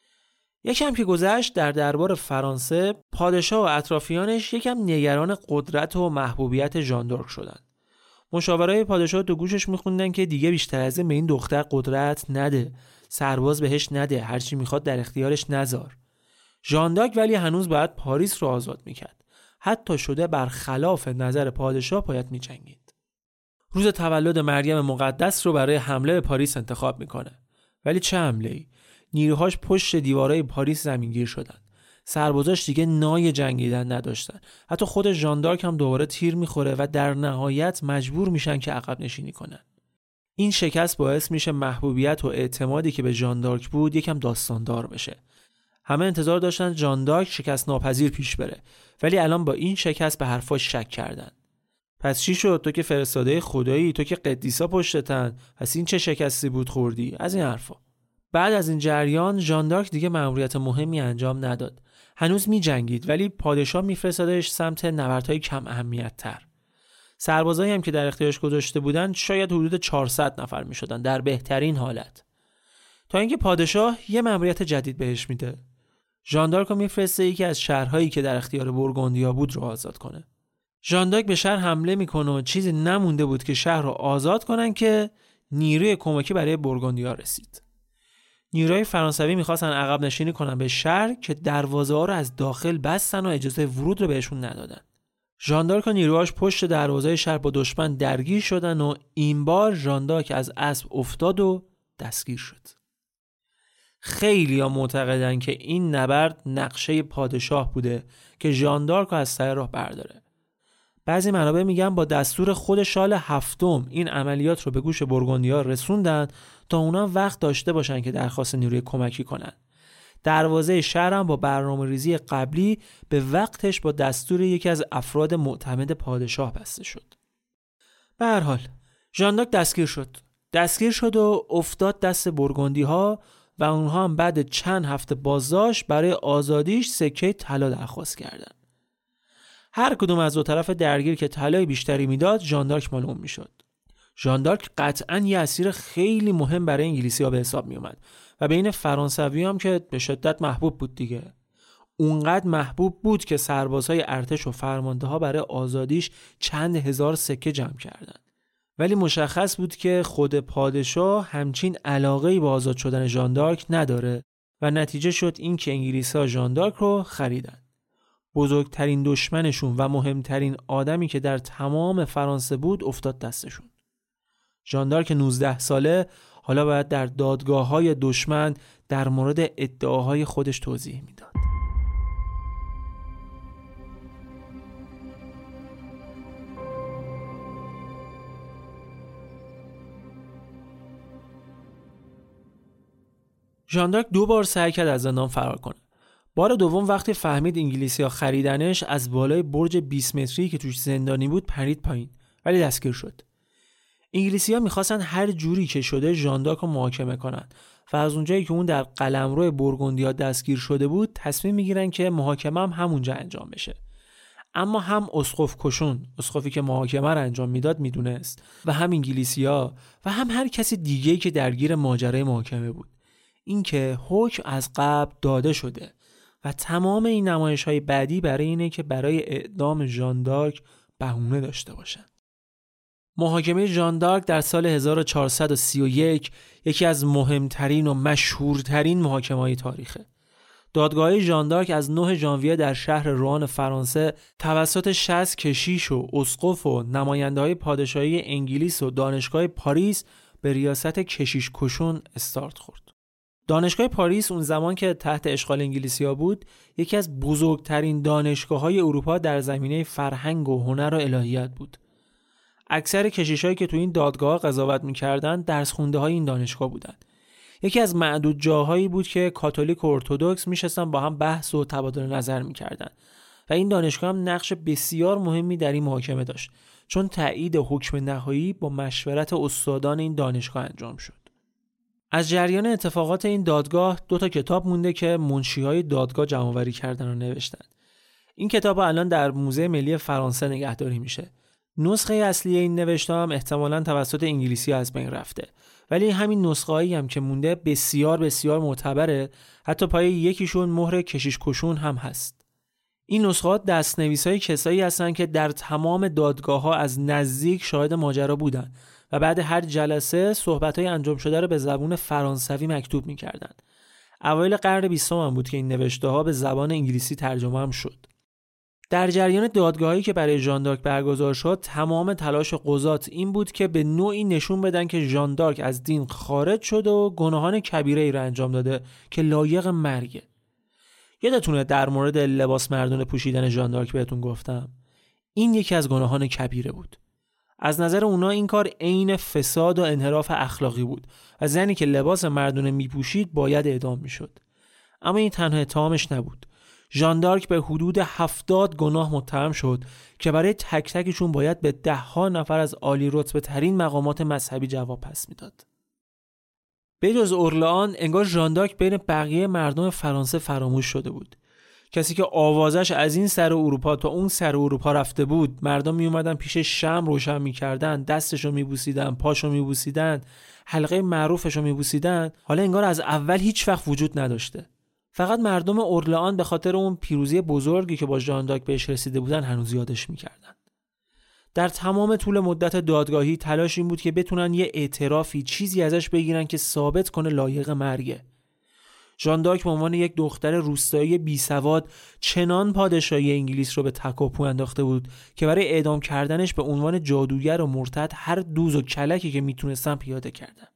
یکم که گذشت در دربار فرانسه، پادشاه و اطرافیانش یکم نگران قدرت و محبوبیت ژان دارک شدن. مشاورای پادشاه تو گوشش میخوندن که دیگه بیشتر از این به این دختر قدرت نده، سرباز بهش نده، هرچی میخواد در اختیارش نذار. ژان دارک ولی هنوز باید پاریس رو آزاد میکرد. حتی شده برخلاف نظر پادشاه باید میجنگید. روز تولد مریم مقدس رو برای حمله به پاریس انتخاب میکنه. ولی چه حمله‌ای؟ نیروهاش پشت دیوارهای پاریس زمینگیر شدن. سربازاش دیگه نای جنگیدن نداشتن. حتی خود ژان دارک هم دوباره تیر میخوره و در نهایت مجبور میشن که عقب نشینی کنن. این شکست باعث میشه محبوبیت و اعتمادی که به ژان دارک بود یکم داستاندار بشه. همه انتظار داشتن ژان دارک شکست ناپذیر پیش بره، ولی الان با این شکست به حرفاش شک کردن. پس چی شد؟ تو که فرستاده خدایی، تو که قدیسا پشتتن، پس این چه شکستی بود خوردی؟ از این حرفا. بعد از این جریان ژان دارک دیگه مأموریت مهمی انجام نداد. هنوز می جنگید، ولی پادشاه میفرستادش سمت نبردهای کم اهمیت تر. سربازایی هم که در اختیارش گذاشته بودن شاید حدود چهارصد نفر می شدن در بهترین حالت. تا اینکه پادشاه یه مأموریت جدید بهش میده. ژان دارک رو میفرسته یکی از شهرهایی که در اختیار بورگوندیا بود رو آزاد کنه. ژان دارک به شهر حمله میکنه و چیزی نمونده بود که شهر رو آزاد کنن که نیروی کمکی برای بورگوندیا رسید. نیروهای فرانسوی میخواستن عقب نشینی کنن به شهر که دروازه ها رو از داخل بستن و اجازه ورود رو بهشون ندادن. ژان دارک و نیروهاش پشت دروازه شهر با دشمن درگیر شدن و این بار ژان دارک از اسب افتاد و دستگیر شد. خیلی ها معتقدن که این نبرد نقشه پادشاه بوده که ژان دارک رو از سر راه برداره. بعضی منابع میگن با دستور خود شارل هفتم این عملیات رو به گوش بورگوندیا رسوندن تا اونا وقت داشته باشن که درخواست نیروی کمکی کنن. دروازه شهر هم با برنامه‌ریزی قبلی به وقتش با دستور یکی از افراد معتمد پادشاه بسته شد. به هر حال ژان دارک دستگیر شد. دستگیر شد و افتاد دست بورگوندی‌ها و اونها هم بعد چند هفته بازداشت برای آزادیش سکه طلا درخواست کردند. هر کدوم از دو طرف درگیر که طلای بیشتری میداد ژان دارک مال اون میشد. ژان دارک قطعاً یه اسیر خیلی مهم برای انگلیسی‌ها به حساب می اومد و بین فرانسوی هم که به شدت محبوب بود دیگه. اونقدر محبوب بود که سربازهای ارتش و فرمانده‌ها برای آزادیش چند هزار سکه جمع کردند. ولی مشخص بود که خود پادشاه همچین علاقه‌ای به آزاد شدن ژان دارک نداره و نتیجه شد این که انگلیسی‌ها ژان دارک رو خریدن. بزرگترین دشمنشون و مهمترین آدمی که در تمام فرانسه بود افتاد دستشون. ژان دارک نوزده ساله حالا باید در دادگاه‌های دشمن در مورد ادعاهای خودش توضیح میداد. ژان دارک دو بار سعی کرد از زندان فرار کنه. بار دوم وقتی فهمید انگلیسی‌ها خریدنش از بالای برج بیست متری که توش زندانی بود پرید پایین، ولی دستگیر شد. انگلیسی‌ها می‌خواستن هر جوری که شده ژان دارک رو محاکمه کنن و از اونجایی که اون در قلمرو بورگوندیا دستگیر شده بود تصمیم می‌گیرن که محاکمه هم همونجا انجام بشه. اما هم اسقف کشون، اسقفی که محاکمه رو انجام میداد میدونست و هم انگلیسی‌ها و هم هر کسی دیگه‌ای که درگیر ماجرای محاکمه بود اینکه حکم از قبل داده شده و تمام این نمایش‌های بعدی برای اینه که برای اعدام ژان دارک بهونه داشته باشن. محاکمه ژان دارک در سال هزار و چهارصد و سی و یک یکی از مهمترین و مشهورترین محاکمه‌های تاریخه. دادگاه ژان دارک از نه ژانویه در شهر روان فرانسه توسط شصت کشیش و اسقف و نماینده‌های پادشاهی انگلیس و دانشگاه پاریس به ریاست کشیش کشون استارت خورد. دانشگاه پاریس اون زمان که تحت اشغال انگلیسی‌ها بود یکی از بزرگترین دانشگاه‌های اروپا در زمینه فرهنگ و هنر و الهیات بود. اکثر کشیشایی که تو این دادگاه قضاوت می‌کردن درس خونده‌های این دانشگاه بودن. یکی از معدود جاهایی بود که کاتولیک و ارتدوکس میشستن با هم بحث و تبادل نظر می‌کردن و این دانشگاه هم نقش بسیار مهمی در این محاکمه داشت چون تایید حکم نهایی با مشورت استادان این دانشگاه انجام شد. از جریان اتفاقات این دادگاه دو تا کتاب مونده که منشی‌های دادگاه جمع‌آوری کردن و نوشتن. این کتاب الان در موزه ملی فرانسه نگهداری میشه. نسخه اصلی این نوشته هم احتمالاً توسط انگلیسی از بین رفته. ولی همین نسخه‌ای هم که مونده بسیار بسیار معتبره، حتی پای یکیشون مهر کشیش کشون هم هست. این نسخات دست‌نویس‌های کسایی هستن که در تمام دادگاه‌ها از نزدیک شاهد ماجرا بودن و بعد هر جلسه صحبت‌های انجام شده رو به زبان فرانسوی مکتوب می‌کردن. اوایل قرن بیستم هم بود که این نوشته‌ها به زبان انگلیسی ترجمه هم شد. در جریان دادگاهی که برای ژان دارک برگزار شد، تمام تلاش قضات این بود که به نوعی نشون بدن که ژان دارک از دین خارج شده و گناهان کبیره‌ای را انجام داده که لایق مرگه. یادتونه در مورد لباس مردونه پوشیدن ژان دارک بهتون گفتم؟ این یکی از گناهان کبیره بود. از نظر اونا این کار عین فساد و انحراف اخلاقی بود و زنی که لباس مردونه میپوشید باید اعدام میشد. اما این تنها اتهامش نبود. ژان دارک به حدود هفتاد گناه متهم شد که برای تک تکشون باید به ده ها نفر از عالی رتبه ترین مقامات مذهبی جواب پس میداد. به جز اورلئان انگار ژان دارک بین بقیه مردم فرانسه فراموش شده بود. کسی که آوازش از این سر اروپا تا اون سر اروپا رفته بود، مردم می اومدن پیش شمع روشن می‌کردن، دستشو می‌بوسیدن، پاشو می‌بوسیدن، حلقه معروفشو می‌بوسیدن، حالا انگار از اول هیچ وقت وجود نداشته. فقط مردم اورلئان به خاطر اون پیروزی بزرگی که با ژان دارک بهش رسیده بودن هنوز یادش می‌کردن. در تمام طول مدت دادگاهی تلاش این بود که بتونن یه اعترافی، چیزی ازش بگیرن که ثابت کنه لایق مرگه. ژان دارک به عنوان یک دختر روستایی بیسواد چنان پادشاهی انگلیس رو به تکاپو انداخته بود که برای اعدام کردنش به عنوان جادوگر و مرتد هر دوز و کلکی که میتونستن پیاده کردن.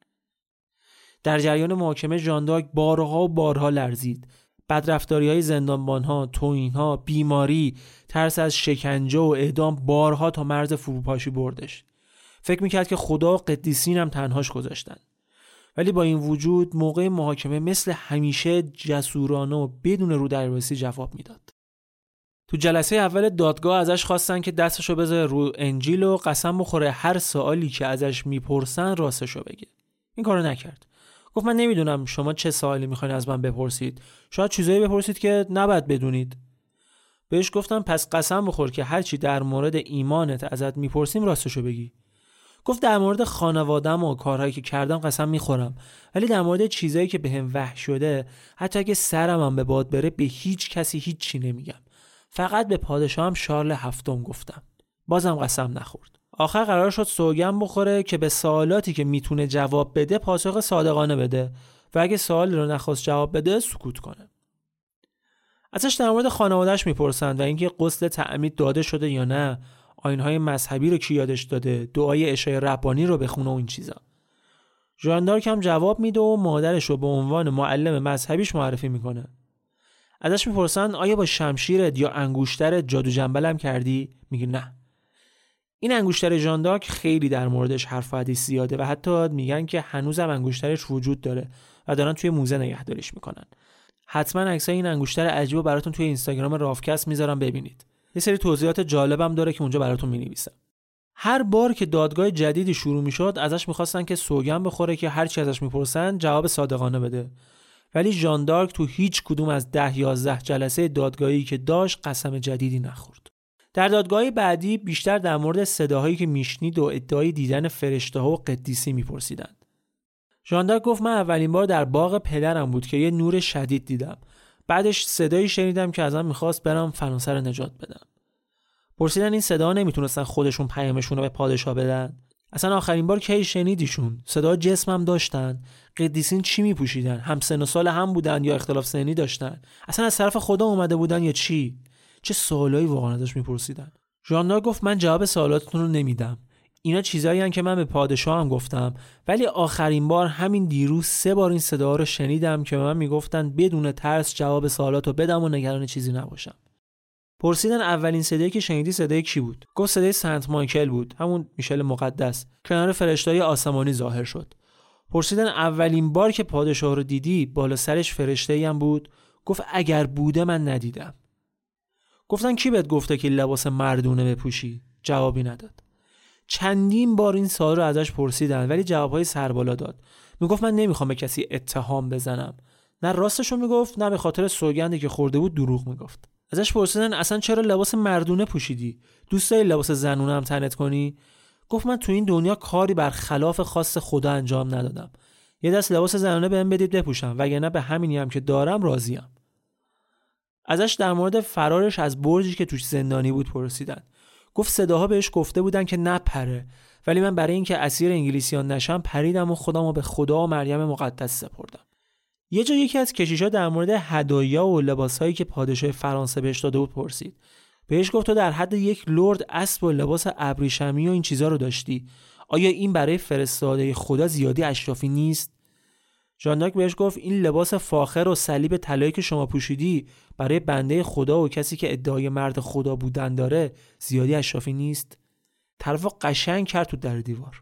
در جریان محاکمه ژان دارک بارها و بارها لرزید. بدرفتاری‌های زندانبان‌ها، توهین‌ها، بیماری، ترس از شکنجه و اعدام بارها تا مرز فروپاشی بردش. فکر می‌کرد که خدا و قدیسین هم تنهاش گذاشتن. ولی با این وجود موقع محاکمه مثل همیشه جسورانه و بدون رودربایستی جواب میداد. تو جلسه اول دادگاه ازش خواستن که دستشو بذاره رو انجیل و قسم بخوره هر سوالی که ازش میپرسن راستشو بگه. این کارو نکرد. گفت من نمیدونم شما چه سوالی میخواین از من بپرسید. شاید چیزایی بپرسید که نباید بدونید. بهش گفتم پس قسم بخور که هر چی در مورد ایمانت ازت میپرسیم راستشو بگی. گفت در مورد خانواده‌ام و کارهایی که کردم قسم میخورم، ولی در مورد چیزایی که بهم وحی شده حتی اگه سرم هم به باد بره به هیچ کسی هیچ چی نمیگم. فقط به پادشاهم شارل هفتم گفتم. بازم قسم نخورد. آخر قرار شد سوگند بخوره که به سوالاتی که میتونه جواب بده پاسخ صادقانه بده و اگه سوال رو نخواست جواب بده سکوت کنه. ازش در مورد خانواده‌اش میپرسند و اینکه غسل تعمید داده شده یا نه، آیین‌های مذهبی رو کی یادش داده، دعای عشای ربانی رو بخونه و این چیزا. ژان دارک هم جواب میده و مادرش رو به عنوان معلم مذهبیش معرفی میکنه. ازش میپرسن آیا با شمشیرت یا انگشترت جادو جنبلم کردی؟ میگه نه. این انگشتر ژان دارک خیلی در موردش حرف و حدیث زیاده و حتی میگن که هنوزم انگشترش وجود داره و دارن توی موزه نگهداریش میکنن. حتما عکسای این انگشتر عجیبو براتون توی اینستاگرام رافکست میذارم ببینید. یه سری توضیحات جالبم داره که اونجا براتون مینویسم. هر بار که دادگاه جدیدی شروع میشد ازش میخواستن که سوگند بخوره که هر چی ازش میپرسن جواب صادقانه بده. ولی ژان دارک تو هیچ کدوم از ده یازده جلسه دادگاهی که داشت قسم جدیدی نخورد. در دادگاه بعدی بیشتر در مورد صداهایی که میشنید و ادعای دیدن فرشته‌ها و قدیسی میپرسیدن. ژان دارک گفت من اولین بار در باغ پدرم بود که یه نور شدید دیدم. بعدش صدایی شنیدم که ازم میخواست برم فرانسه رو نجات بدم. پرسیدن این صدا نمیتونستن خودشون پیامشون رو به پادشاه بدن؟ اصلا آخرین بار کی شنیدیشون؟ صدا جسمم داشتن؟ قدیسین چی میپوشیدن؟ هم سن و سال هم بودن یا اختلاف سنی داشتن؟ اصلا از طرف خدا اومده بودن یا چی؟ چه سوالایی واقعا ازش میپرسیدن؟ ژان دارک گفت من جواب سوالاتتون رو نمیدم. اینا چیزایی هستن که من به پادشاه هم گفتم، ولی آخرین بار همین دیروز سه بار این صدا رو شنیدم که به من میگفتن بدون ترس جواب سوالاتو بدم و نگران چیزی نباشم. پرسیدن اولین صدایی که شنیدی صدای کی بود؟ گفت صدای سنت مایکل بود، همون میشل مقدس. کنار فرشته‌های آسمانی ظاهر شد. پرسیدن اولین بار که پادشاه رو دیدی بالا سرش فرشته‌ای هم بود؟ گفت اگر بوده من ندیدم. گفتن کی بهت گفته که لباس مردونه بپوشی؟ جوابی نداد. چندین بار این سوال رو ازش پرسیدن ولی جوابهای سربالا داد. میگفت من نمیخوام به کسی اتهام بزنم. نه راستشو میگفت نه به خاطر سوگندی که خورده بود دروغ میگفت. ازش پرسیدن اصلا چرا لباس مردونه پوشیدی؟ دوست داری لباس زنونه هم تنت کنی؟ گفت من تو این دنیا کاری بر خلاف خواست خدا انجام ندادم. یه دست لباس زنونه بهم بدید بپوشم وگرنه به همینی هم که دارم راضیم. ازش در مورد فرارش از برجی که توش زندانی بود پرسیدن. گفت صداها بهش گفته بودن که نپره، ولی من برای اینکه اسیر انگلیسیان نشم پریدم و خودمو به خدا و مریم مقدس سپردم. یه جا یکی از کشیشا در مورد هدایا و لباسایی که پادشاه فرانسه بهش داده بود پرسید. بهش گفت تو در حد یک لرد اسب و لباس ابریشمی و این چیزا رو داشتی. آیا این برای فرستاده خدا زیادی اشرافی نیست؟ ژان دارک بهش گفت این لباس فاخر و صلیب طلایی که شما پوشیدی برای بنده خدا و کسی که ادعای مرد خدا بودن داره زیادی اشرافی نیست؟ طرفو قشنگ کرد تو در دیوار.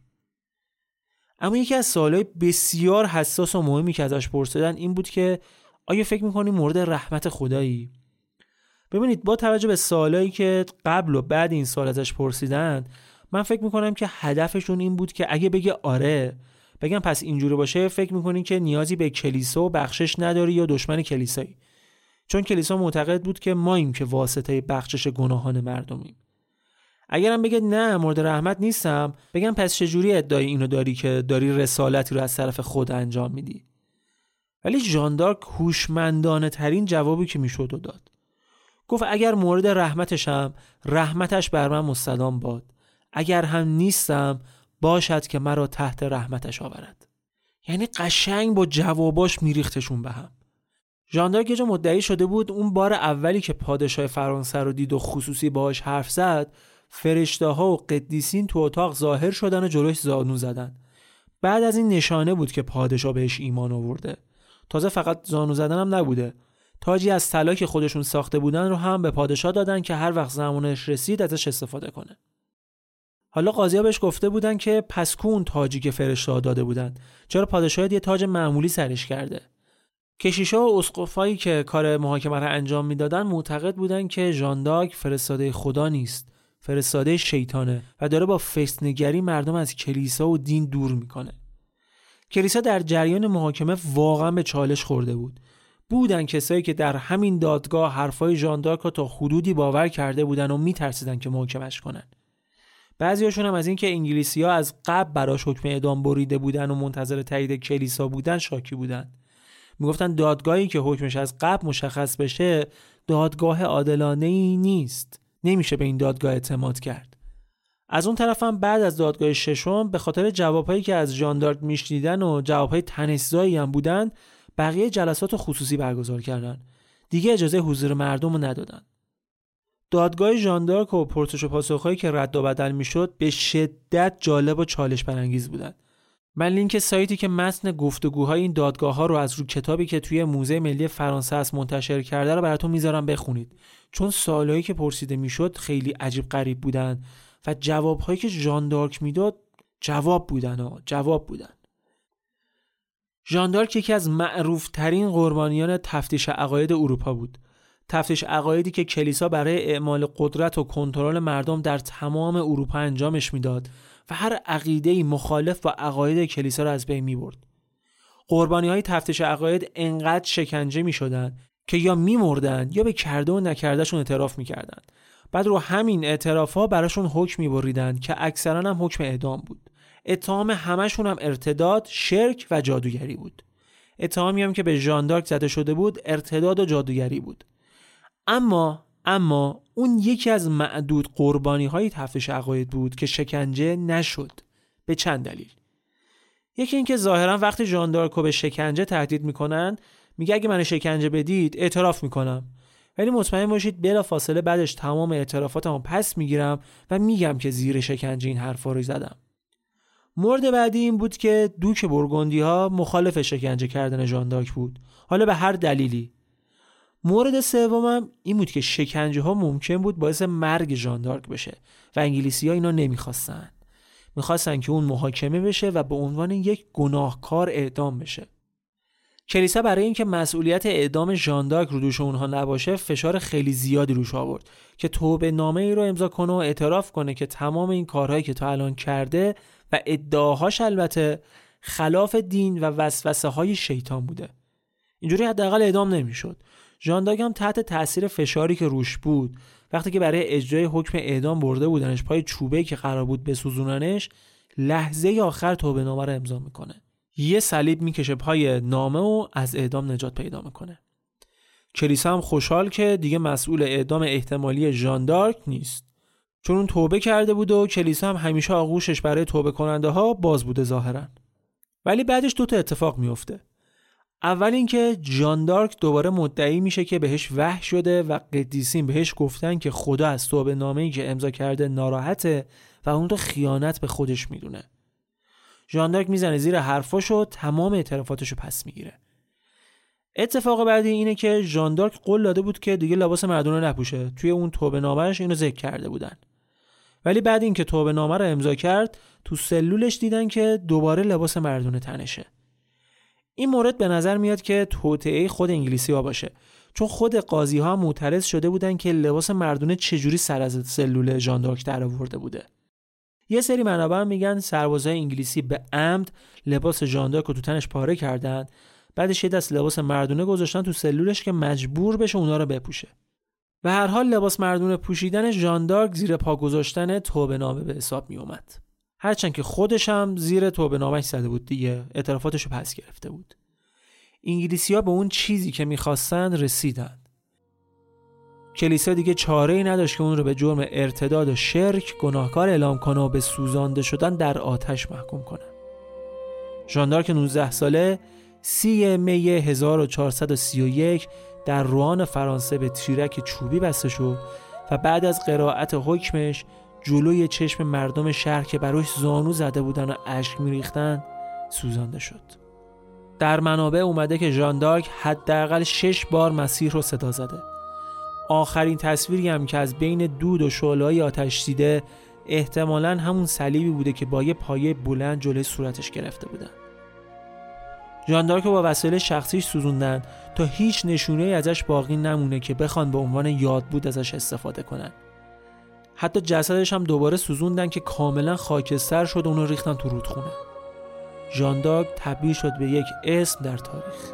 اما یکی از سوالای بسیار حساس و مهمی که ازش پرسیدن این بود که آیا فکر می‌کنی مورد رحمت خدایی؟ ببینید با توجه به سوالایی که قبل و بعد این سوال ازش پرسیدن، من فکر می‌کنم که هدفشون این بود که اگه بگه آره، بگم پس اینجوری باشه فکر می‌کنی که نیازی به کلیسا و بخشش نداری یا دشمن کلیسایی. چون کلیسا معتقد بود که ماییم که واسطه بخشش گناهان مردمیم. اگرم بگه نه مورد رحمت نیستم، بگم پس چجوری ادعای اینو داری که داری رسالتی رو از طرف خود انجام میدی؟ ولی ژان دارک هوشمندانه ترین جوابی که میشد و داد. گفت اگر مورد رحمتشم، رحمتش بر من مستدام باد. اگر هم نیستم، باشد که مرا تحت رحمتش آورد. یعنی قشنگ با جواباش میریختشون به هم. ژان دارک یه جا مدعی شده بود اون بار اولی که پادشاه فرانسه رو دید و خصوصی باهاش حرف زد، فرشته‌ها و قدیسین تو اتاق ظاهر شدن و جلوش زانو زدن. بعد از این نشانه بود که پادشاه بهش ایمان آورده. تازه فقط زانو زدن هم نبوده، تاجی از طلا که خودشون ساخته بودن رو هم به پادشاه دادن که هر وقت زمانش رسید ازش استفاده کنه. حالا قاضی‌ها بهش گفته بودن که پس کو اون تاجی که فرشته‌ها داده بودن؟ چرا پادشاه یه تاج معمولی سرش کرده؟ کشیشا و اسقفایی که کار محاکمه رو انجام میدادن معتقد بودن که ژان دارک فرستاده خدا نیست، فرستاده شیطانه و داره با فسنگری مردم از کلیسا و دین دور میکنه. کلیسا در جریان محاکمه واقعا به چالش خورده بود. بودن کسایی که در همین دادگاه حرفای ژان دارک رو تا حدودی باور کرده بودن و میترسیدن که محاکمش کنن. بعضیاشون هم از این که انگلیسی‌ها از قبل براش حکم اعدام بریده بودن و منتظر تایید کلیسا بودن شاکی بودن. میگفتن دادگاهی که حکمش از قبل مشخص بشه دادگاه عادلانه‌ای نیست، نمیشه به این دادگاه اعتماد کرد. از اون طرف هم بعد از دادگاه ششم به خاطر جوابهایی که از ژان دارک میشنیدن و جوابهای تنش‌زایی هم بودن، بقیه جلسات خصوصی برگزار کردن. دیگه اجازه حضور مردم رو ندادن. دادگاه ژان دارک و پرسش و پاسخهایی که رد و بدل میشد به شدت جالب و چالش برانگیز بودن. من لینک سایتی که متن گفتگوهای این دادگاه‌ها رو از رو کتابی که توی موزه ملی فرانسه است منتشر کرده رو براتون میذارم بخونید، چون سوالایی که پرسیده میشد خیلی عجیب غریب بودن و جوابهایی که ژان دارک میداد جواب بودن ها جواب بودن. ژان دارک یکی از معروف‌ترین قربانیان تفتیش عقاید اروپا بود. تفتیش عقایدی که کلیسا برای اعمال قدرت و کنترل مردم در تمام اروپا انجامش میداد و هر عقیده‌ای مخالف با عقاید کلیسا را از بین می‌برد. قربانی‌های تفتیش عقاید انقدر شکنجه می‌شدند که یا می‌مردن یا به کرده و نکردهشون اعتراف می‌کردن. بعد رو همین اعتراف‌ها براشون حکم می‌بریدن که اکثراً هم حکم اعدام بود. اتهام همشون هم ارتداد، شرک و جادوگری بود. اتهامی هم که به ژان دارک زده شده بود ارتداد و جادوگری بود. اما اما اون یکی از معدود قربانی‌های تفتیش عقاید بود که شکنجه نشد. به چند دلیل. یکی این که ظاهراً وقتی ژان دارک رو به شکنجه تهدید میکنن میگه اگه من شکنجه بدید اعتراف میکنم، ولی مطمئن باشید بلافاصله بعدش تمام اعترافاتمو پس میگیرم و میگم که زیر شکنجه این حرفا رو زدم. مورد بعدی این بود که دوک بورگوندی‌ها مخالف شکنجه کردن ژان دارک بود، حالا به هر دلیلی. مورد سومم این بود که شکنجه ها ممکن بود باعث مرگ ژان دارک بشه و انگلیسی‌ها اینا نمیخواستن. میخواستن که اون محاکمه بشه و به عنوان یک گناهکار اعدام بشه. کلیسا برای اینکه مسئولیت اعدام ژان دارک رو دوش اونها نباشه فشار خیلی زیادی روش آورد که توبه نامه ای رو امضا کنه و اعتراف کنه که تمام این کارهایی که تا الان کرده و ادعاهاش البته خلاف دین و وسوسه های شیطان بوده. اینجوری حداقل اعدام نمیشد. ژان دارک هم تحت تاثیر فشاری که روش بود، وقتی که برای اجرای حکم اعدام برده بودنش پای چوبه‌ای که قرار بود بسوزوننش، لحظه آخر توبه نامه رو امضا میکنه. یه صلیب میکشه پای نامه و از اعدام نجات پیدا میکنه. کلیسا هم خوشحال که دیگه مسئول اعدام احتمالی ژان دارک نیست، چون اون توبه کرده بود و کلیسا هم همیشه آغوشش برای توبه کننده ها باز بوده ظاهرا. ولی بعدش دو تا اتفاق میفته. اول اینکه ژان دارک دوباره مدعی میشه که بهش وحی شده و قدیسین بهش گفتن که خدا از توبه نامه‌ای که امضا کرده ناراحته و اون رو خیانت به خودش میدونه. ژان دارک میزنه زیر حرفاشو، تمام اعترافاتشو پس میگیره. اتفاق بعدی اینه که ژان دارک قول داده بود که دیگه لباس مردونه نپوشه. توی اون توبه نامه‌اش اینو ذکر کرده بودن. ولی بعد اینکه توبه نامه رو امضا کرد، تو سلولش دیدن که دوباره لباس مردونه تنشه. این مورد به نظر میاد که توطئه خود انگلیسی‌ها باشه، چون خود قاضی‌ها معترض شده بودن که لباس مردونه چجوری سر از سلول ژان دارک در آورده بوده. یه سری منابع میگن سربازای انگلیسی به عمد لباس ژان دارک رو تو تنش پاره کردن، بعدش یه دست لباس مردونه گذاشتن تو سلولش که مجبور بشه اونا رو بپوشه. به هر حال لباس مردونه پوشیدن ژان دارک زیر پا گذاشتن توبه نامه به حساب می اومد. هرچند که خودش هم زیر توبه نامه‌اش زده بود دیگه، اعترافاتشو پس گرفته بود. انگلیسی‌ها به اون چیزی که می‌خواستن رسیدن. کلیسا دیگه چاره‌ای نداشت که اون رو به جرم ارتداد و شرک گناهکار اعلام کنه و به سوزانده شدن در آتش محکوم کنه. ژان دارک نوزده ساله سی می هزار و چهارصد و سی و یک در روان فرانسه به تیرک چوبی بسته شد و بعد از قرائت حکمش جلوی چشم مردم شهر که براش زانو زده بودن و اشک میریختن سوزانده شد. در منابع اومده که ژان دارک حداقل شش بار مسیح رو صدا زده. آخرین تصویری هم که از بین دود و شعله‌های آتش دیده احتمالاً همون صلیبی بوده که با یه پایه بلند جلوی صورتش گرفته بودن. ژان دارک رو با وسایل شخصیش سوزوندن تا هیچ نشونه‌ای ازش باقی نمونه که بخوان به عنوان یادبود ازش استفاده کنن. حتی جسدش هم دوباره سوزوندن که کاملا خاکستر شد و اونو ریختن تو رودخونه. ژان دارک تبدیل شد به یک اسم در تاریخ.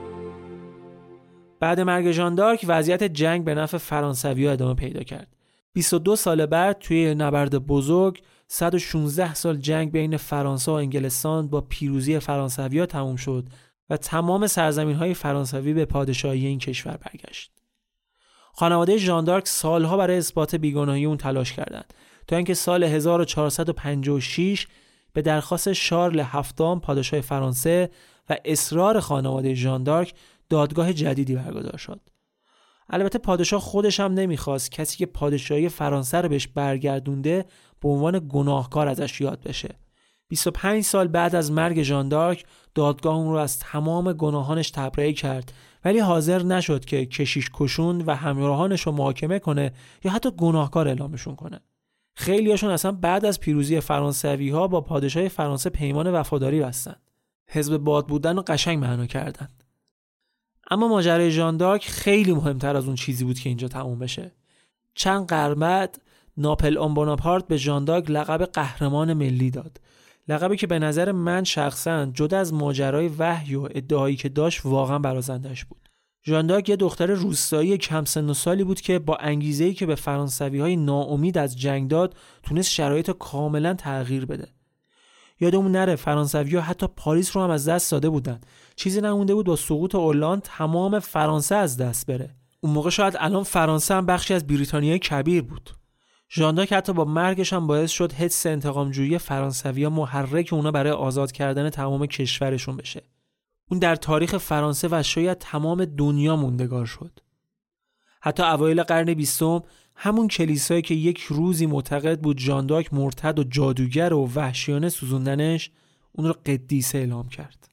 بعد مرگ ژان دارک وضعیت جنگ به نفع فرانسوی‌ها ادامه پیدا کرد. بیست و دو سال بعد توی نبرد بزرگ صد و شانزده سال جنگ بین فرانسه و انگلستان با پیروزی فرانسوی‌ها تموم شد و تمام سرزمین‌های فرانسوی به پادشاهی این کشور برگشت. خانواده ژان دارک سالها برای اثبات بیگناهی اون تلاش کردند تا اینکه سال هزار و چهارصد و پنجاه و شش به درخواست شارل هفتم پادشاه فرانسه و اصرار خانواده ژان دارک دادگاه جدیدی برگزار شد. البته پادشاه خودش هم نمیخواست کسی که پادشاهی فرانسه رو بهش برگردونده به عنوان گناهکار ازش یاد بشه. بیست و پنج سال بعد از مرگ ژان دارک دادگاه اون رو از تمام گناهانش تبرئه کرد، ولی حاضر نشد که کشیش کشون و همراهانش رو محاکمه کنه یا حتی گناهکار اعلامشون کنه. خیلیاشون اصلا بعد از پیروزی فرانسوی‌ها با پادشاه فرانسه پیمان وفاداری بستن. حزب باد بودن رو قشنگ معنا کردن. اما ماجرای ژان دارک خیلی مهمتر از اون چیزی بود که اینجا تموم بشه. چند قرن بعد ناپلئون بوناپارت به ژان دارک لقب قهرمان ملی داد. لقبی که به نظر من شخصا جدا از ماجرای وحی و ادعایی که داشت واقعا برازنده‌اش بود. ژان دارک یه دختر روستایی کم سن و سالی بود که با انگیزه‌ای که به فرانسوی‌های ناامید از جنگ داد تونست شرایط کاملا تغییر بده. یادمون نره فرانسوی‌ها حتی پاریس رو هم از دست داده بودن. چیزی نمونده بود با سقوط اولاند تمام فرانسه از دست بره. اون موقع شاید الان فرانسه هم بخشی از بریتانیای کبیر بود. ژان دارک حتی با مرگش هم باعث شد حس انتقام‌جویی فرانسوی‌ها محرک اونا برای آزاد کردن تمام کشورشون بشه. اون در تاریخ فرانسه و شاید تمام دنیا موندگار شد. حتی اوایل قرن بیستم همون کلیسایی که یک روزی معتقد بود ژان دارک مرتد و جادوگر و وحشیانه سوزوندنش، اون رو قدیسه اعلام کرد.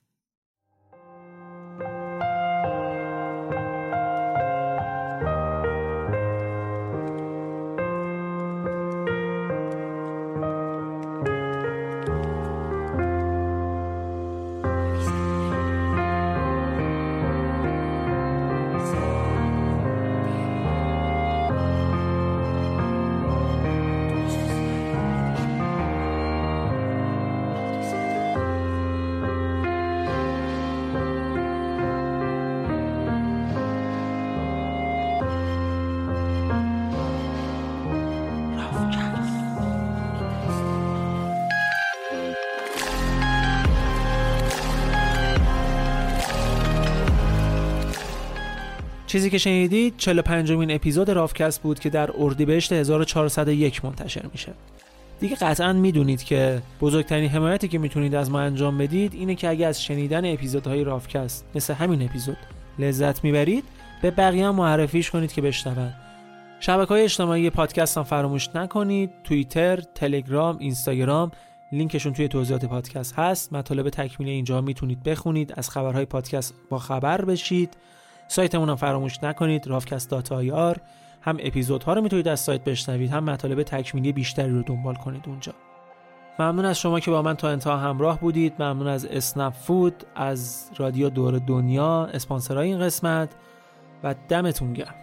چیزی که شنیدید چهل و پنجمین اپیزود رافکست بود که در اردیبهشت هزار و چهارصد و یک منتشر میشه. دیگه قطعاً میدونید که بزرگترین حمایتی که میتونید از ما انجام بدید اینه که اگه از شنیدن اپیزودهای رافکست مثل همین اپیزود لذت میبرید به بقیه هم معرفیش کنید که بشنون. شبکه‌های اجتماعی پادکست هم فراموش نکنید. توییتر، تلگرام، اینستاگرام، لینکشون توی توضیحات پادکست هست. مطالب تکمیلی اینجا میتونید بخونید، از خبرهای پادکست با خبر بشید. سایتمون هم فراموش نکنید رافکست دات آی آر. هم اپیزودها رو میتونید از سایت بشنوید، هم مطالب تکمیلی بیشتری رو دنبال کنید اونجا. ممنون از شما که با من تا انتها همراه بودید. ممنون از اسنپ فود، از رادیو دور دنیا، اسپانسرای این قسمت، و دمتون گرم.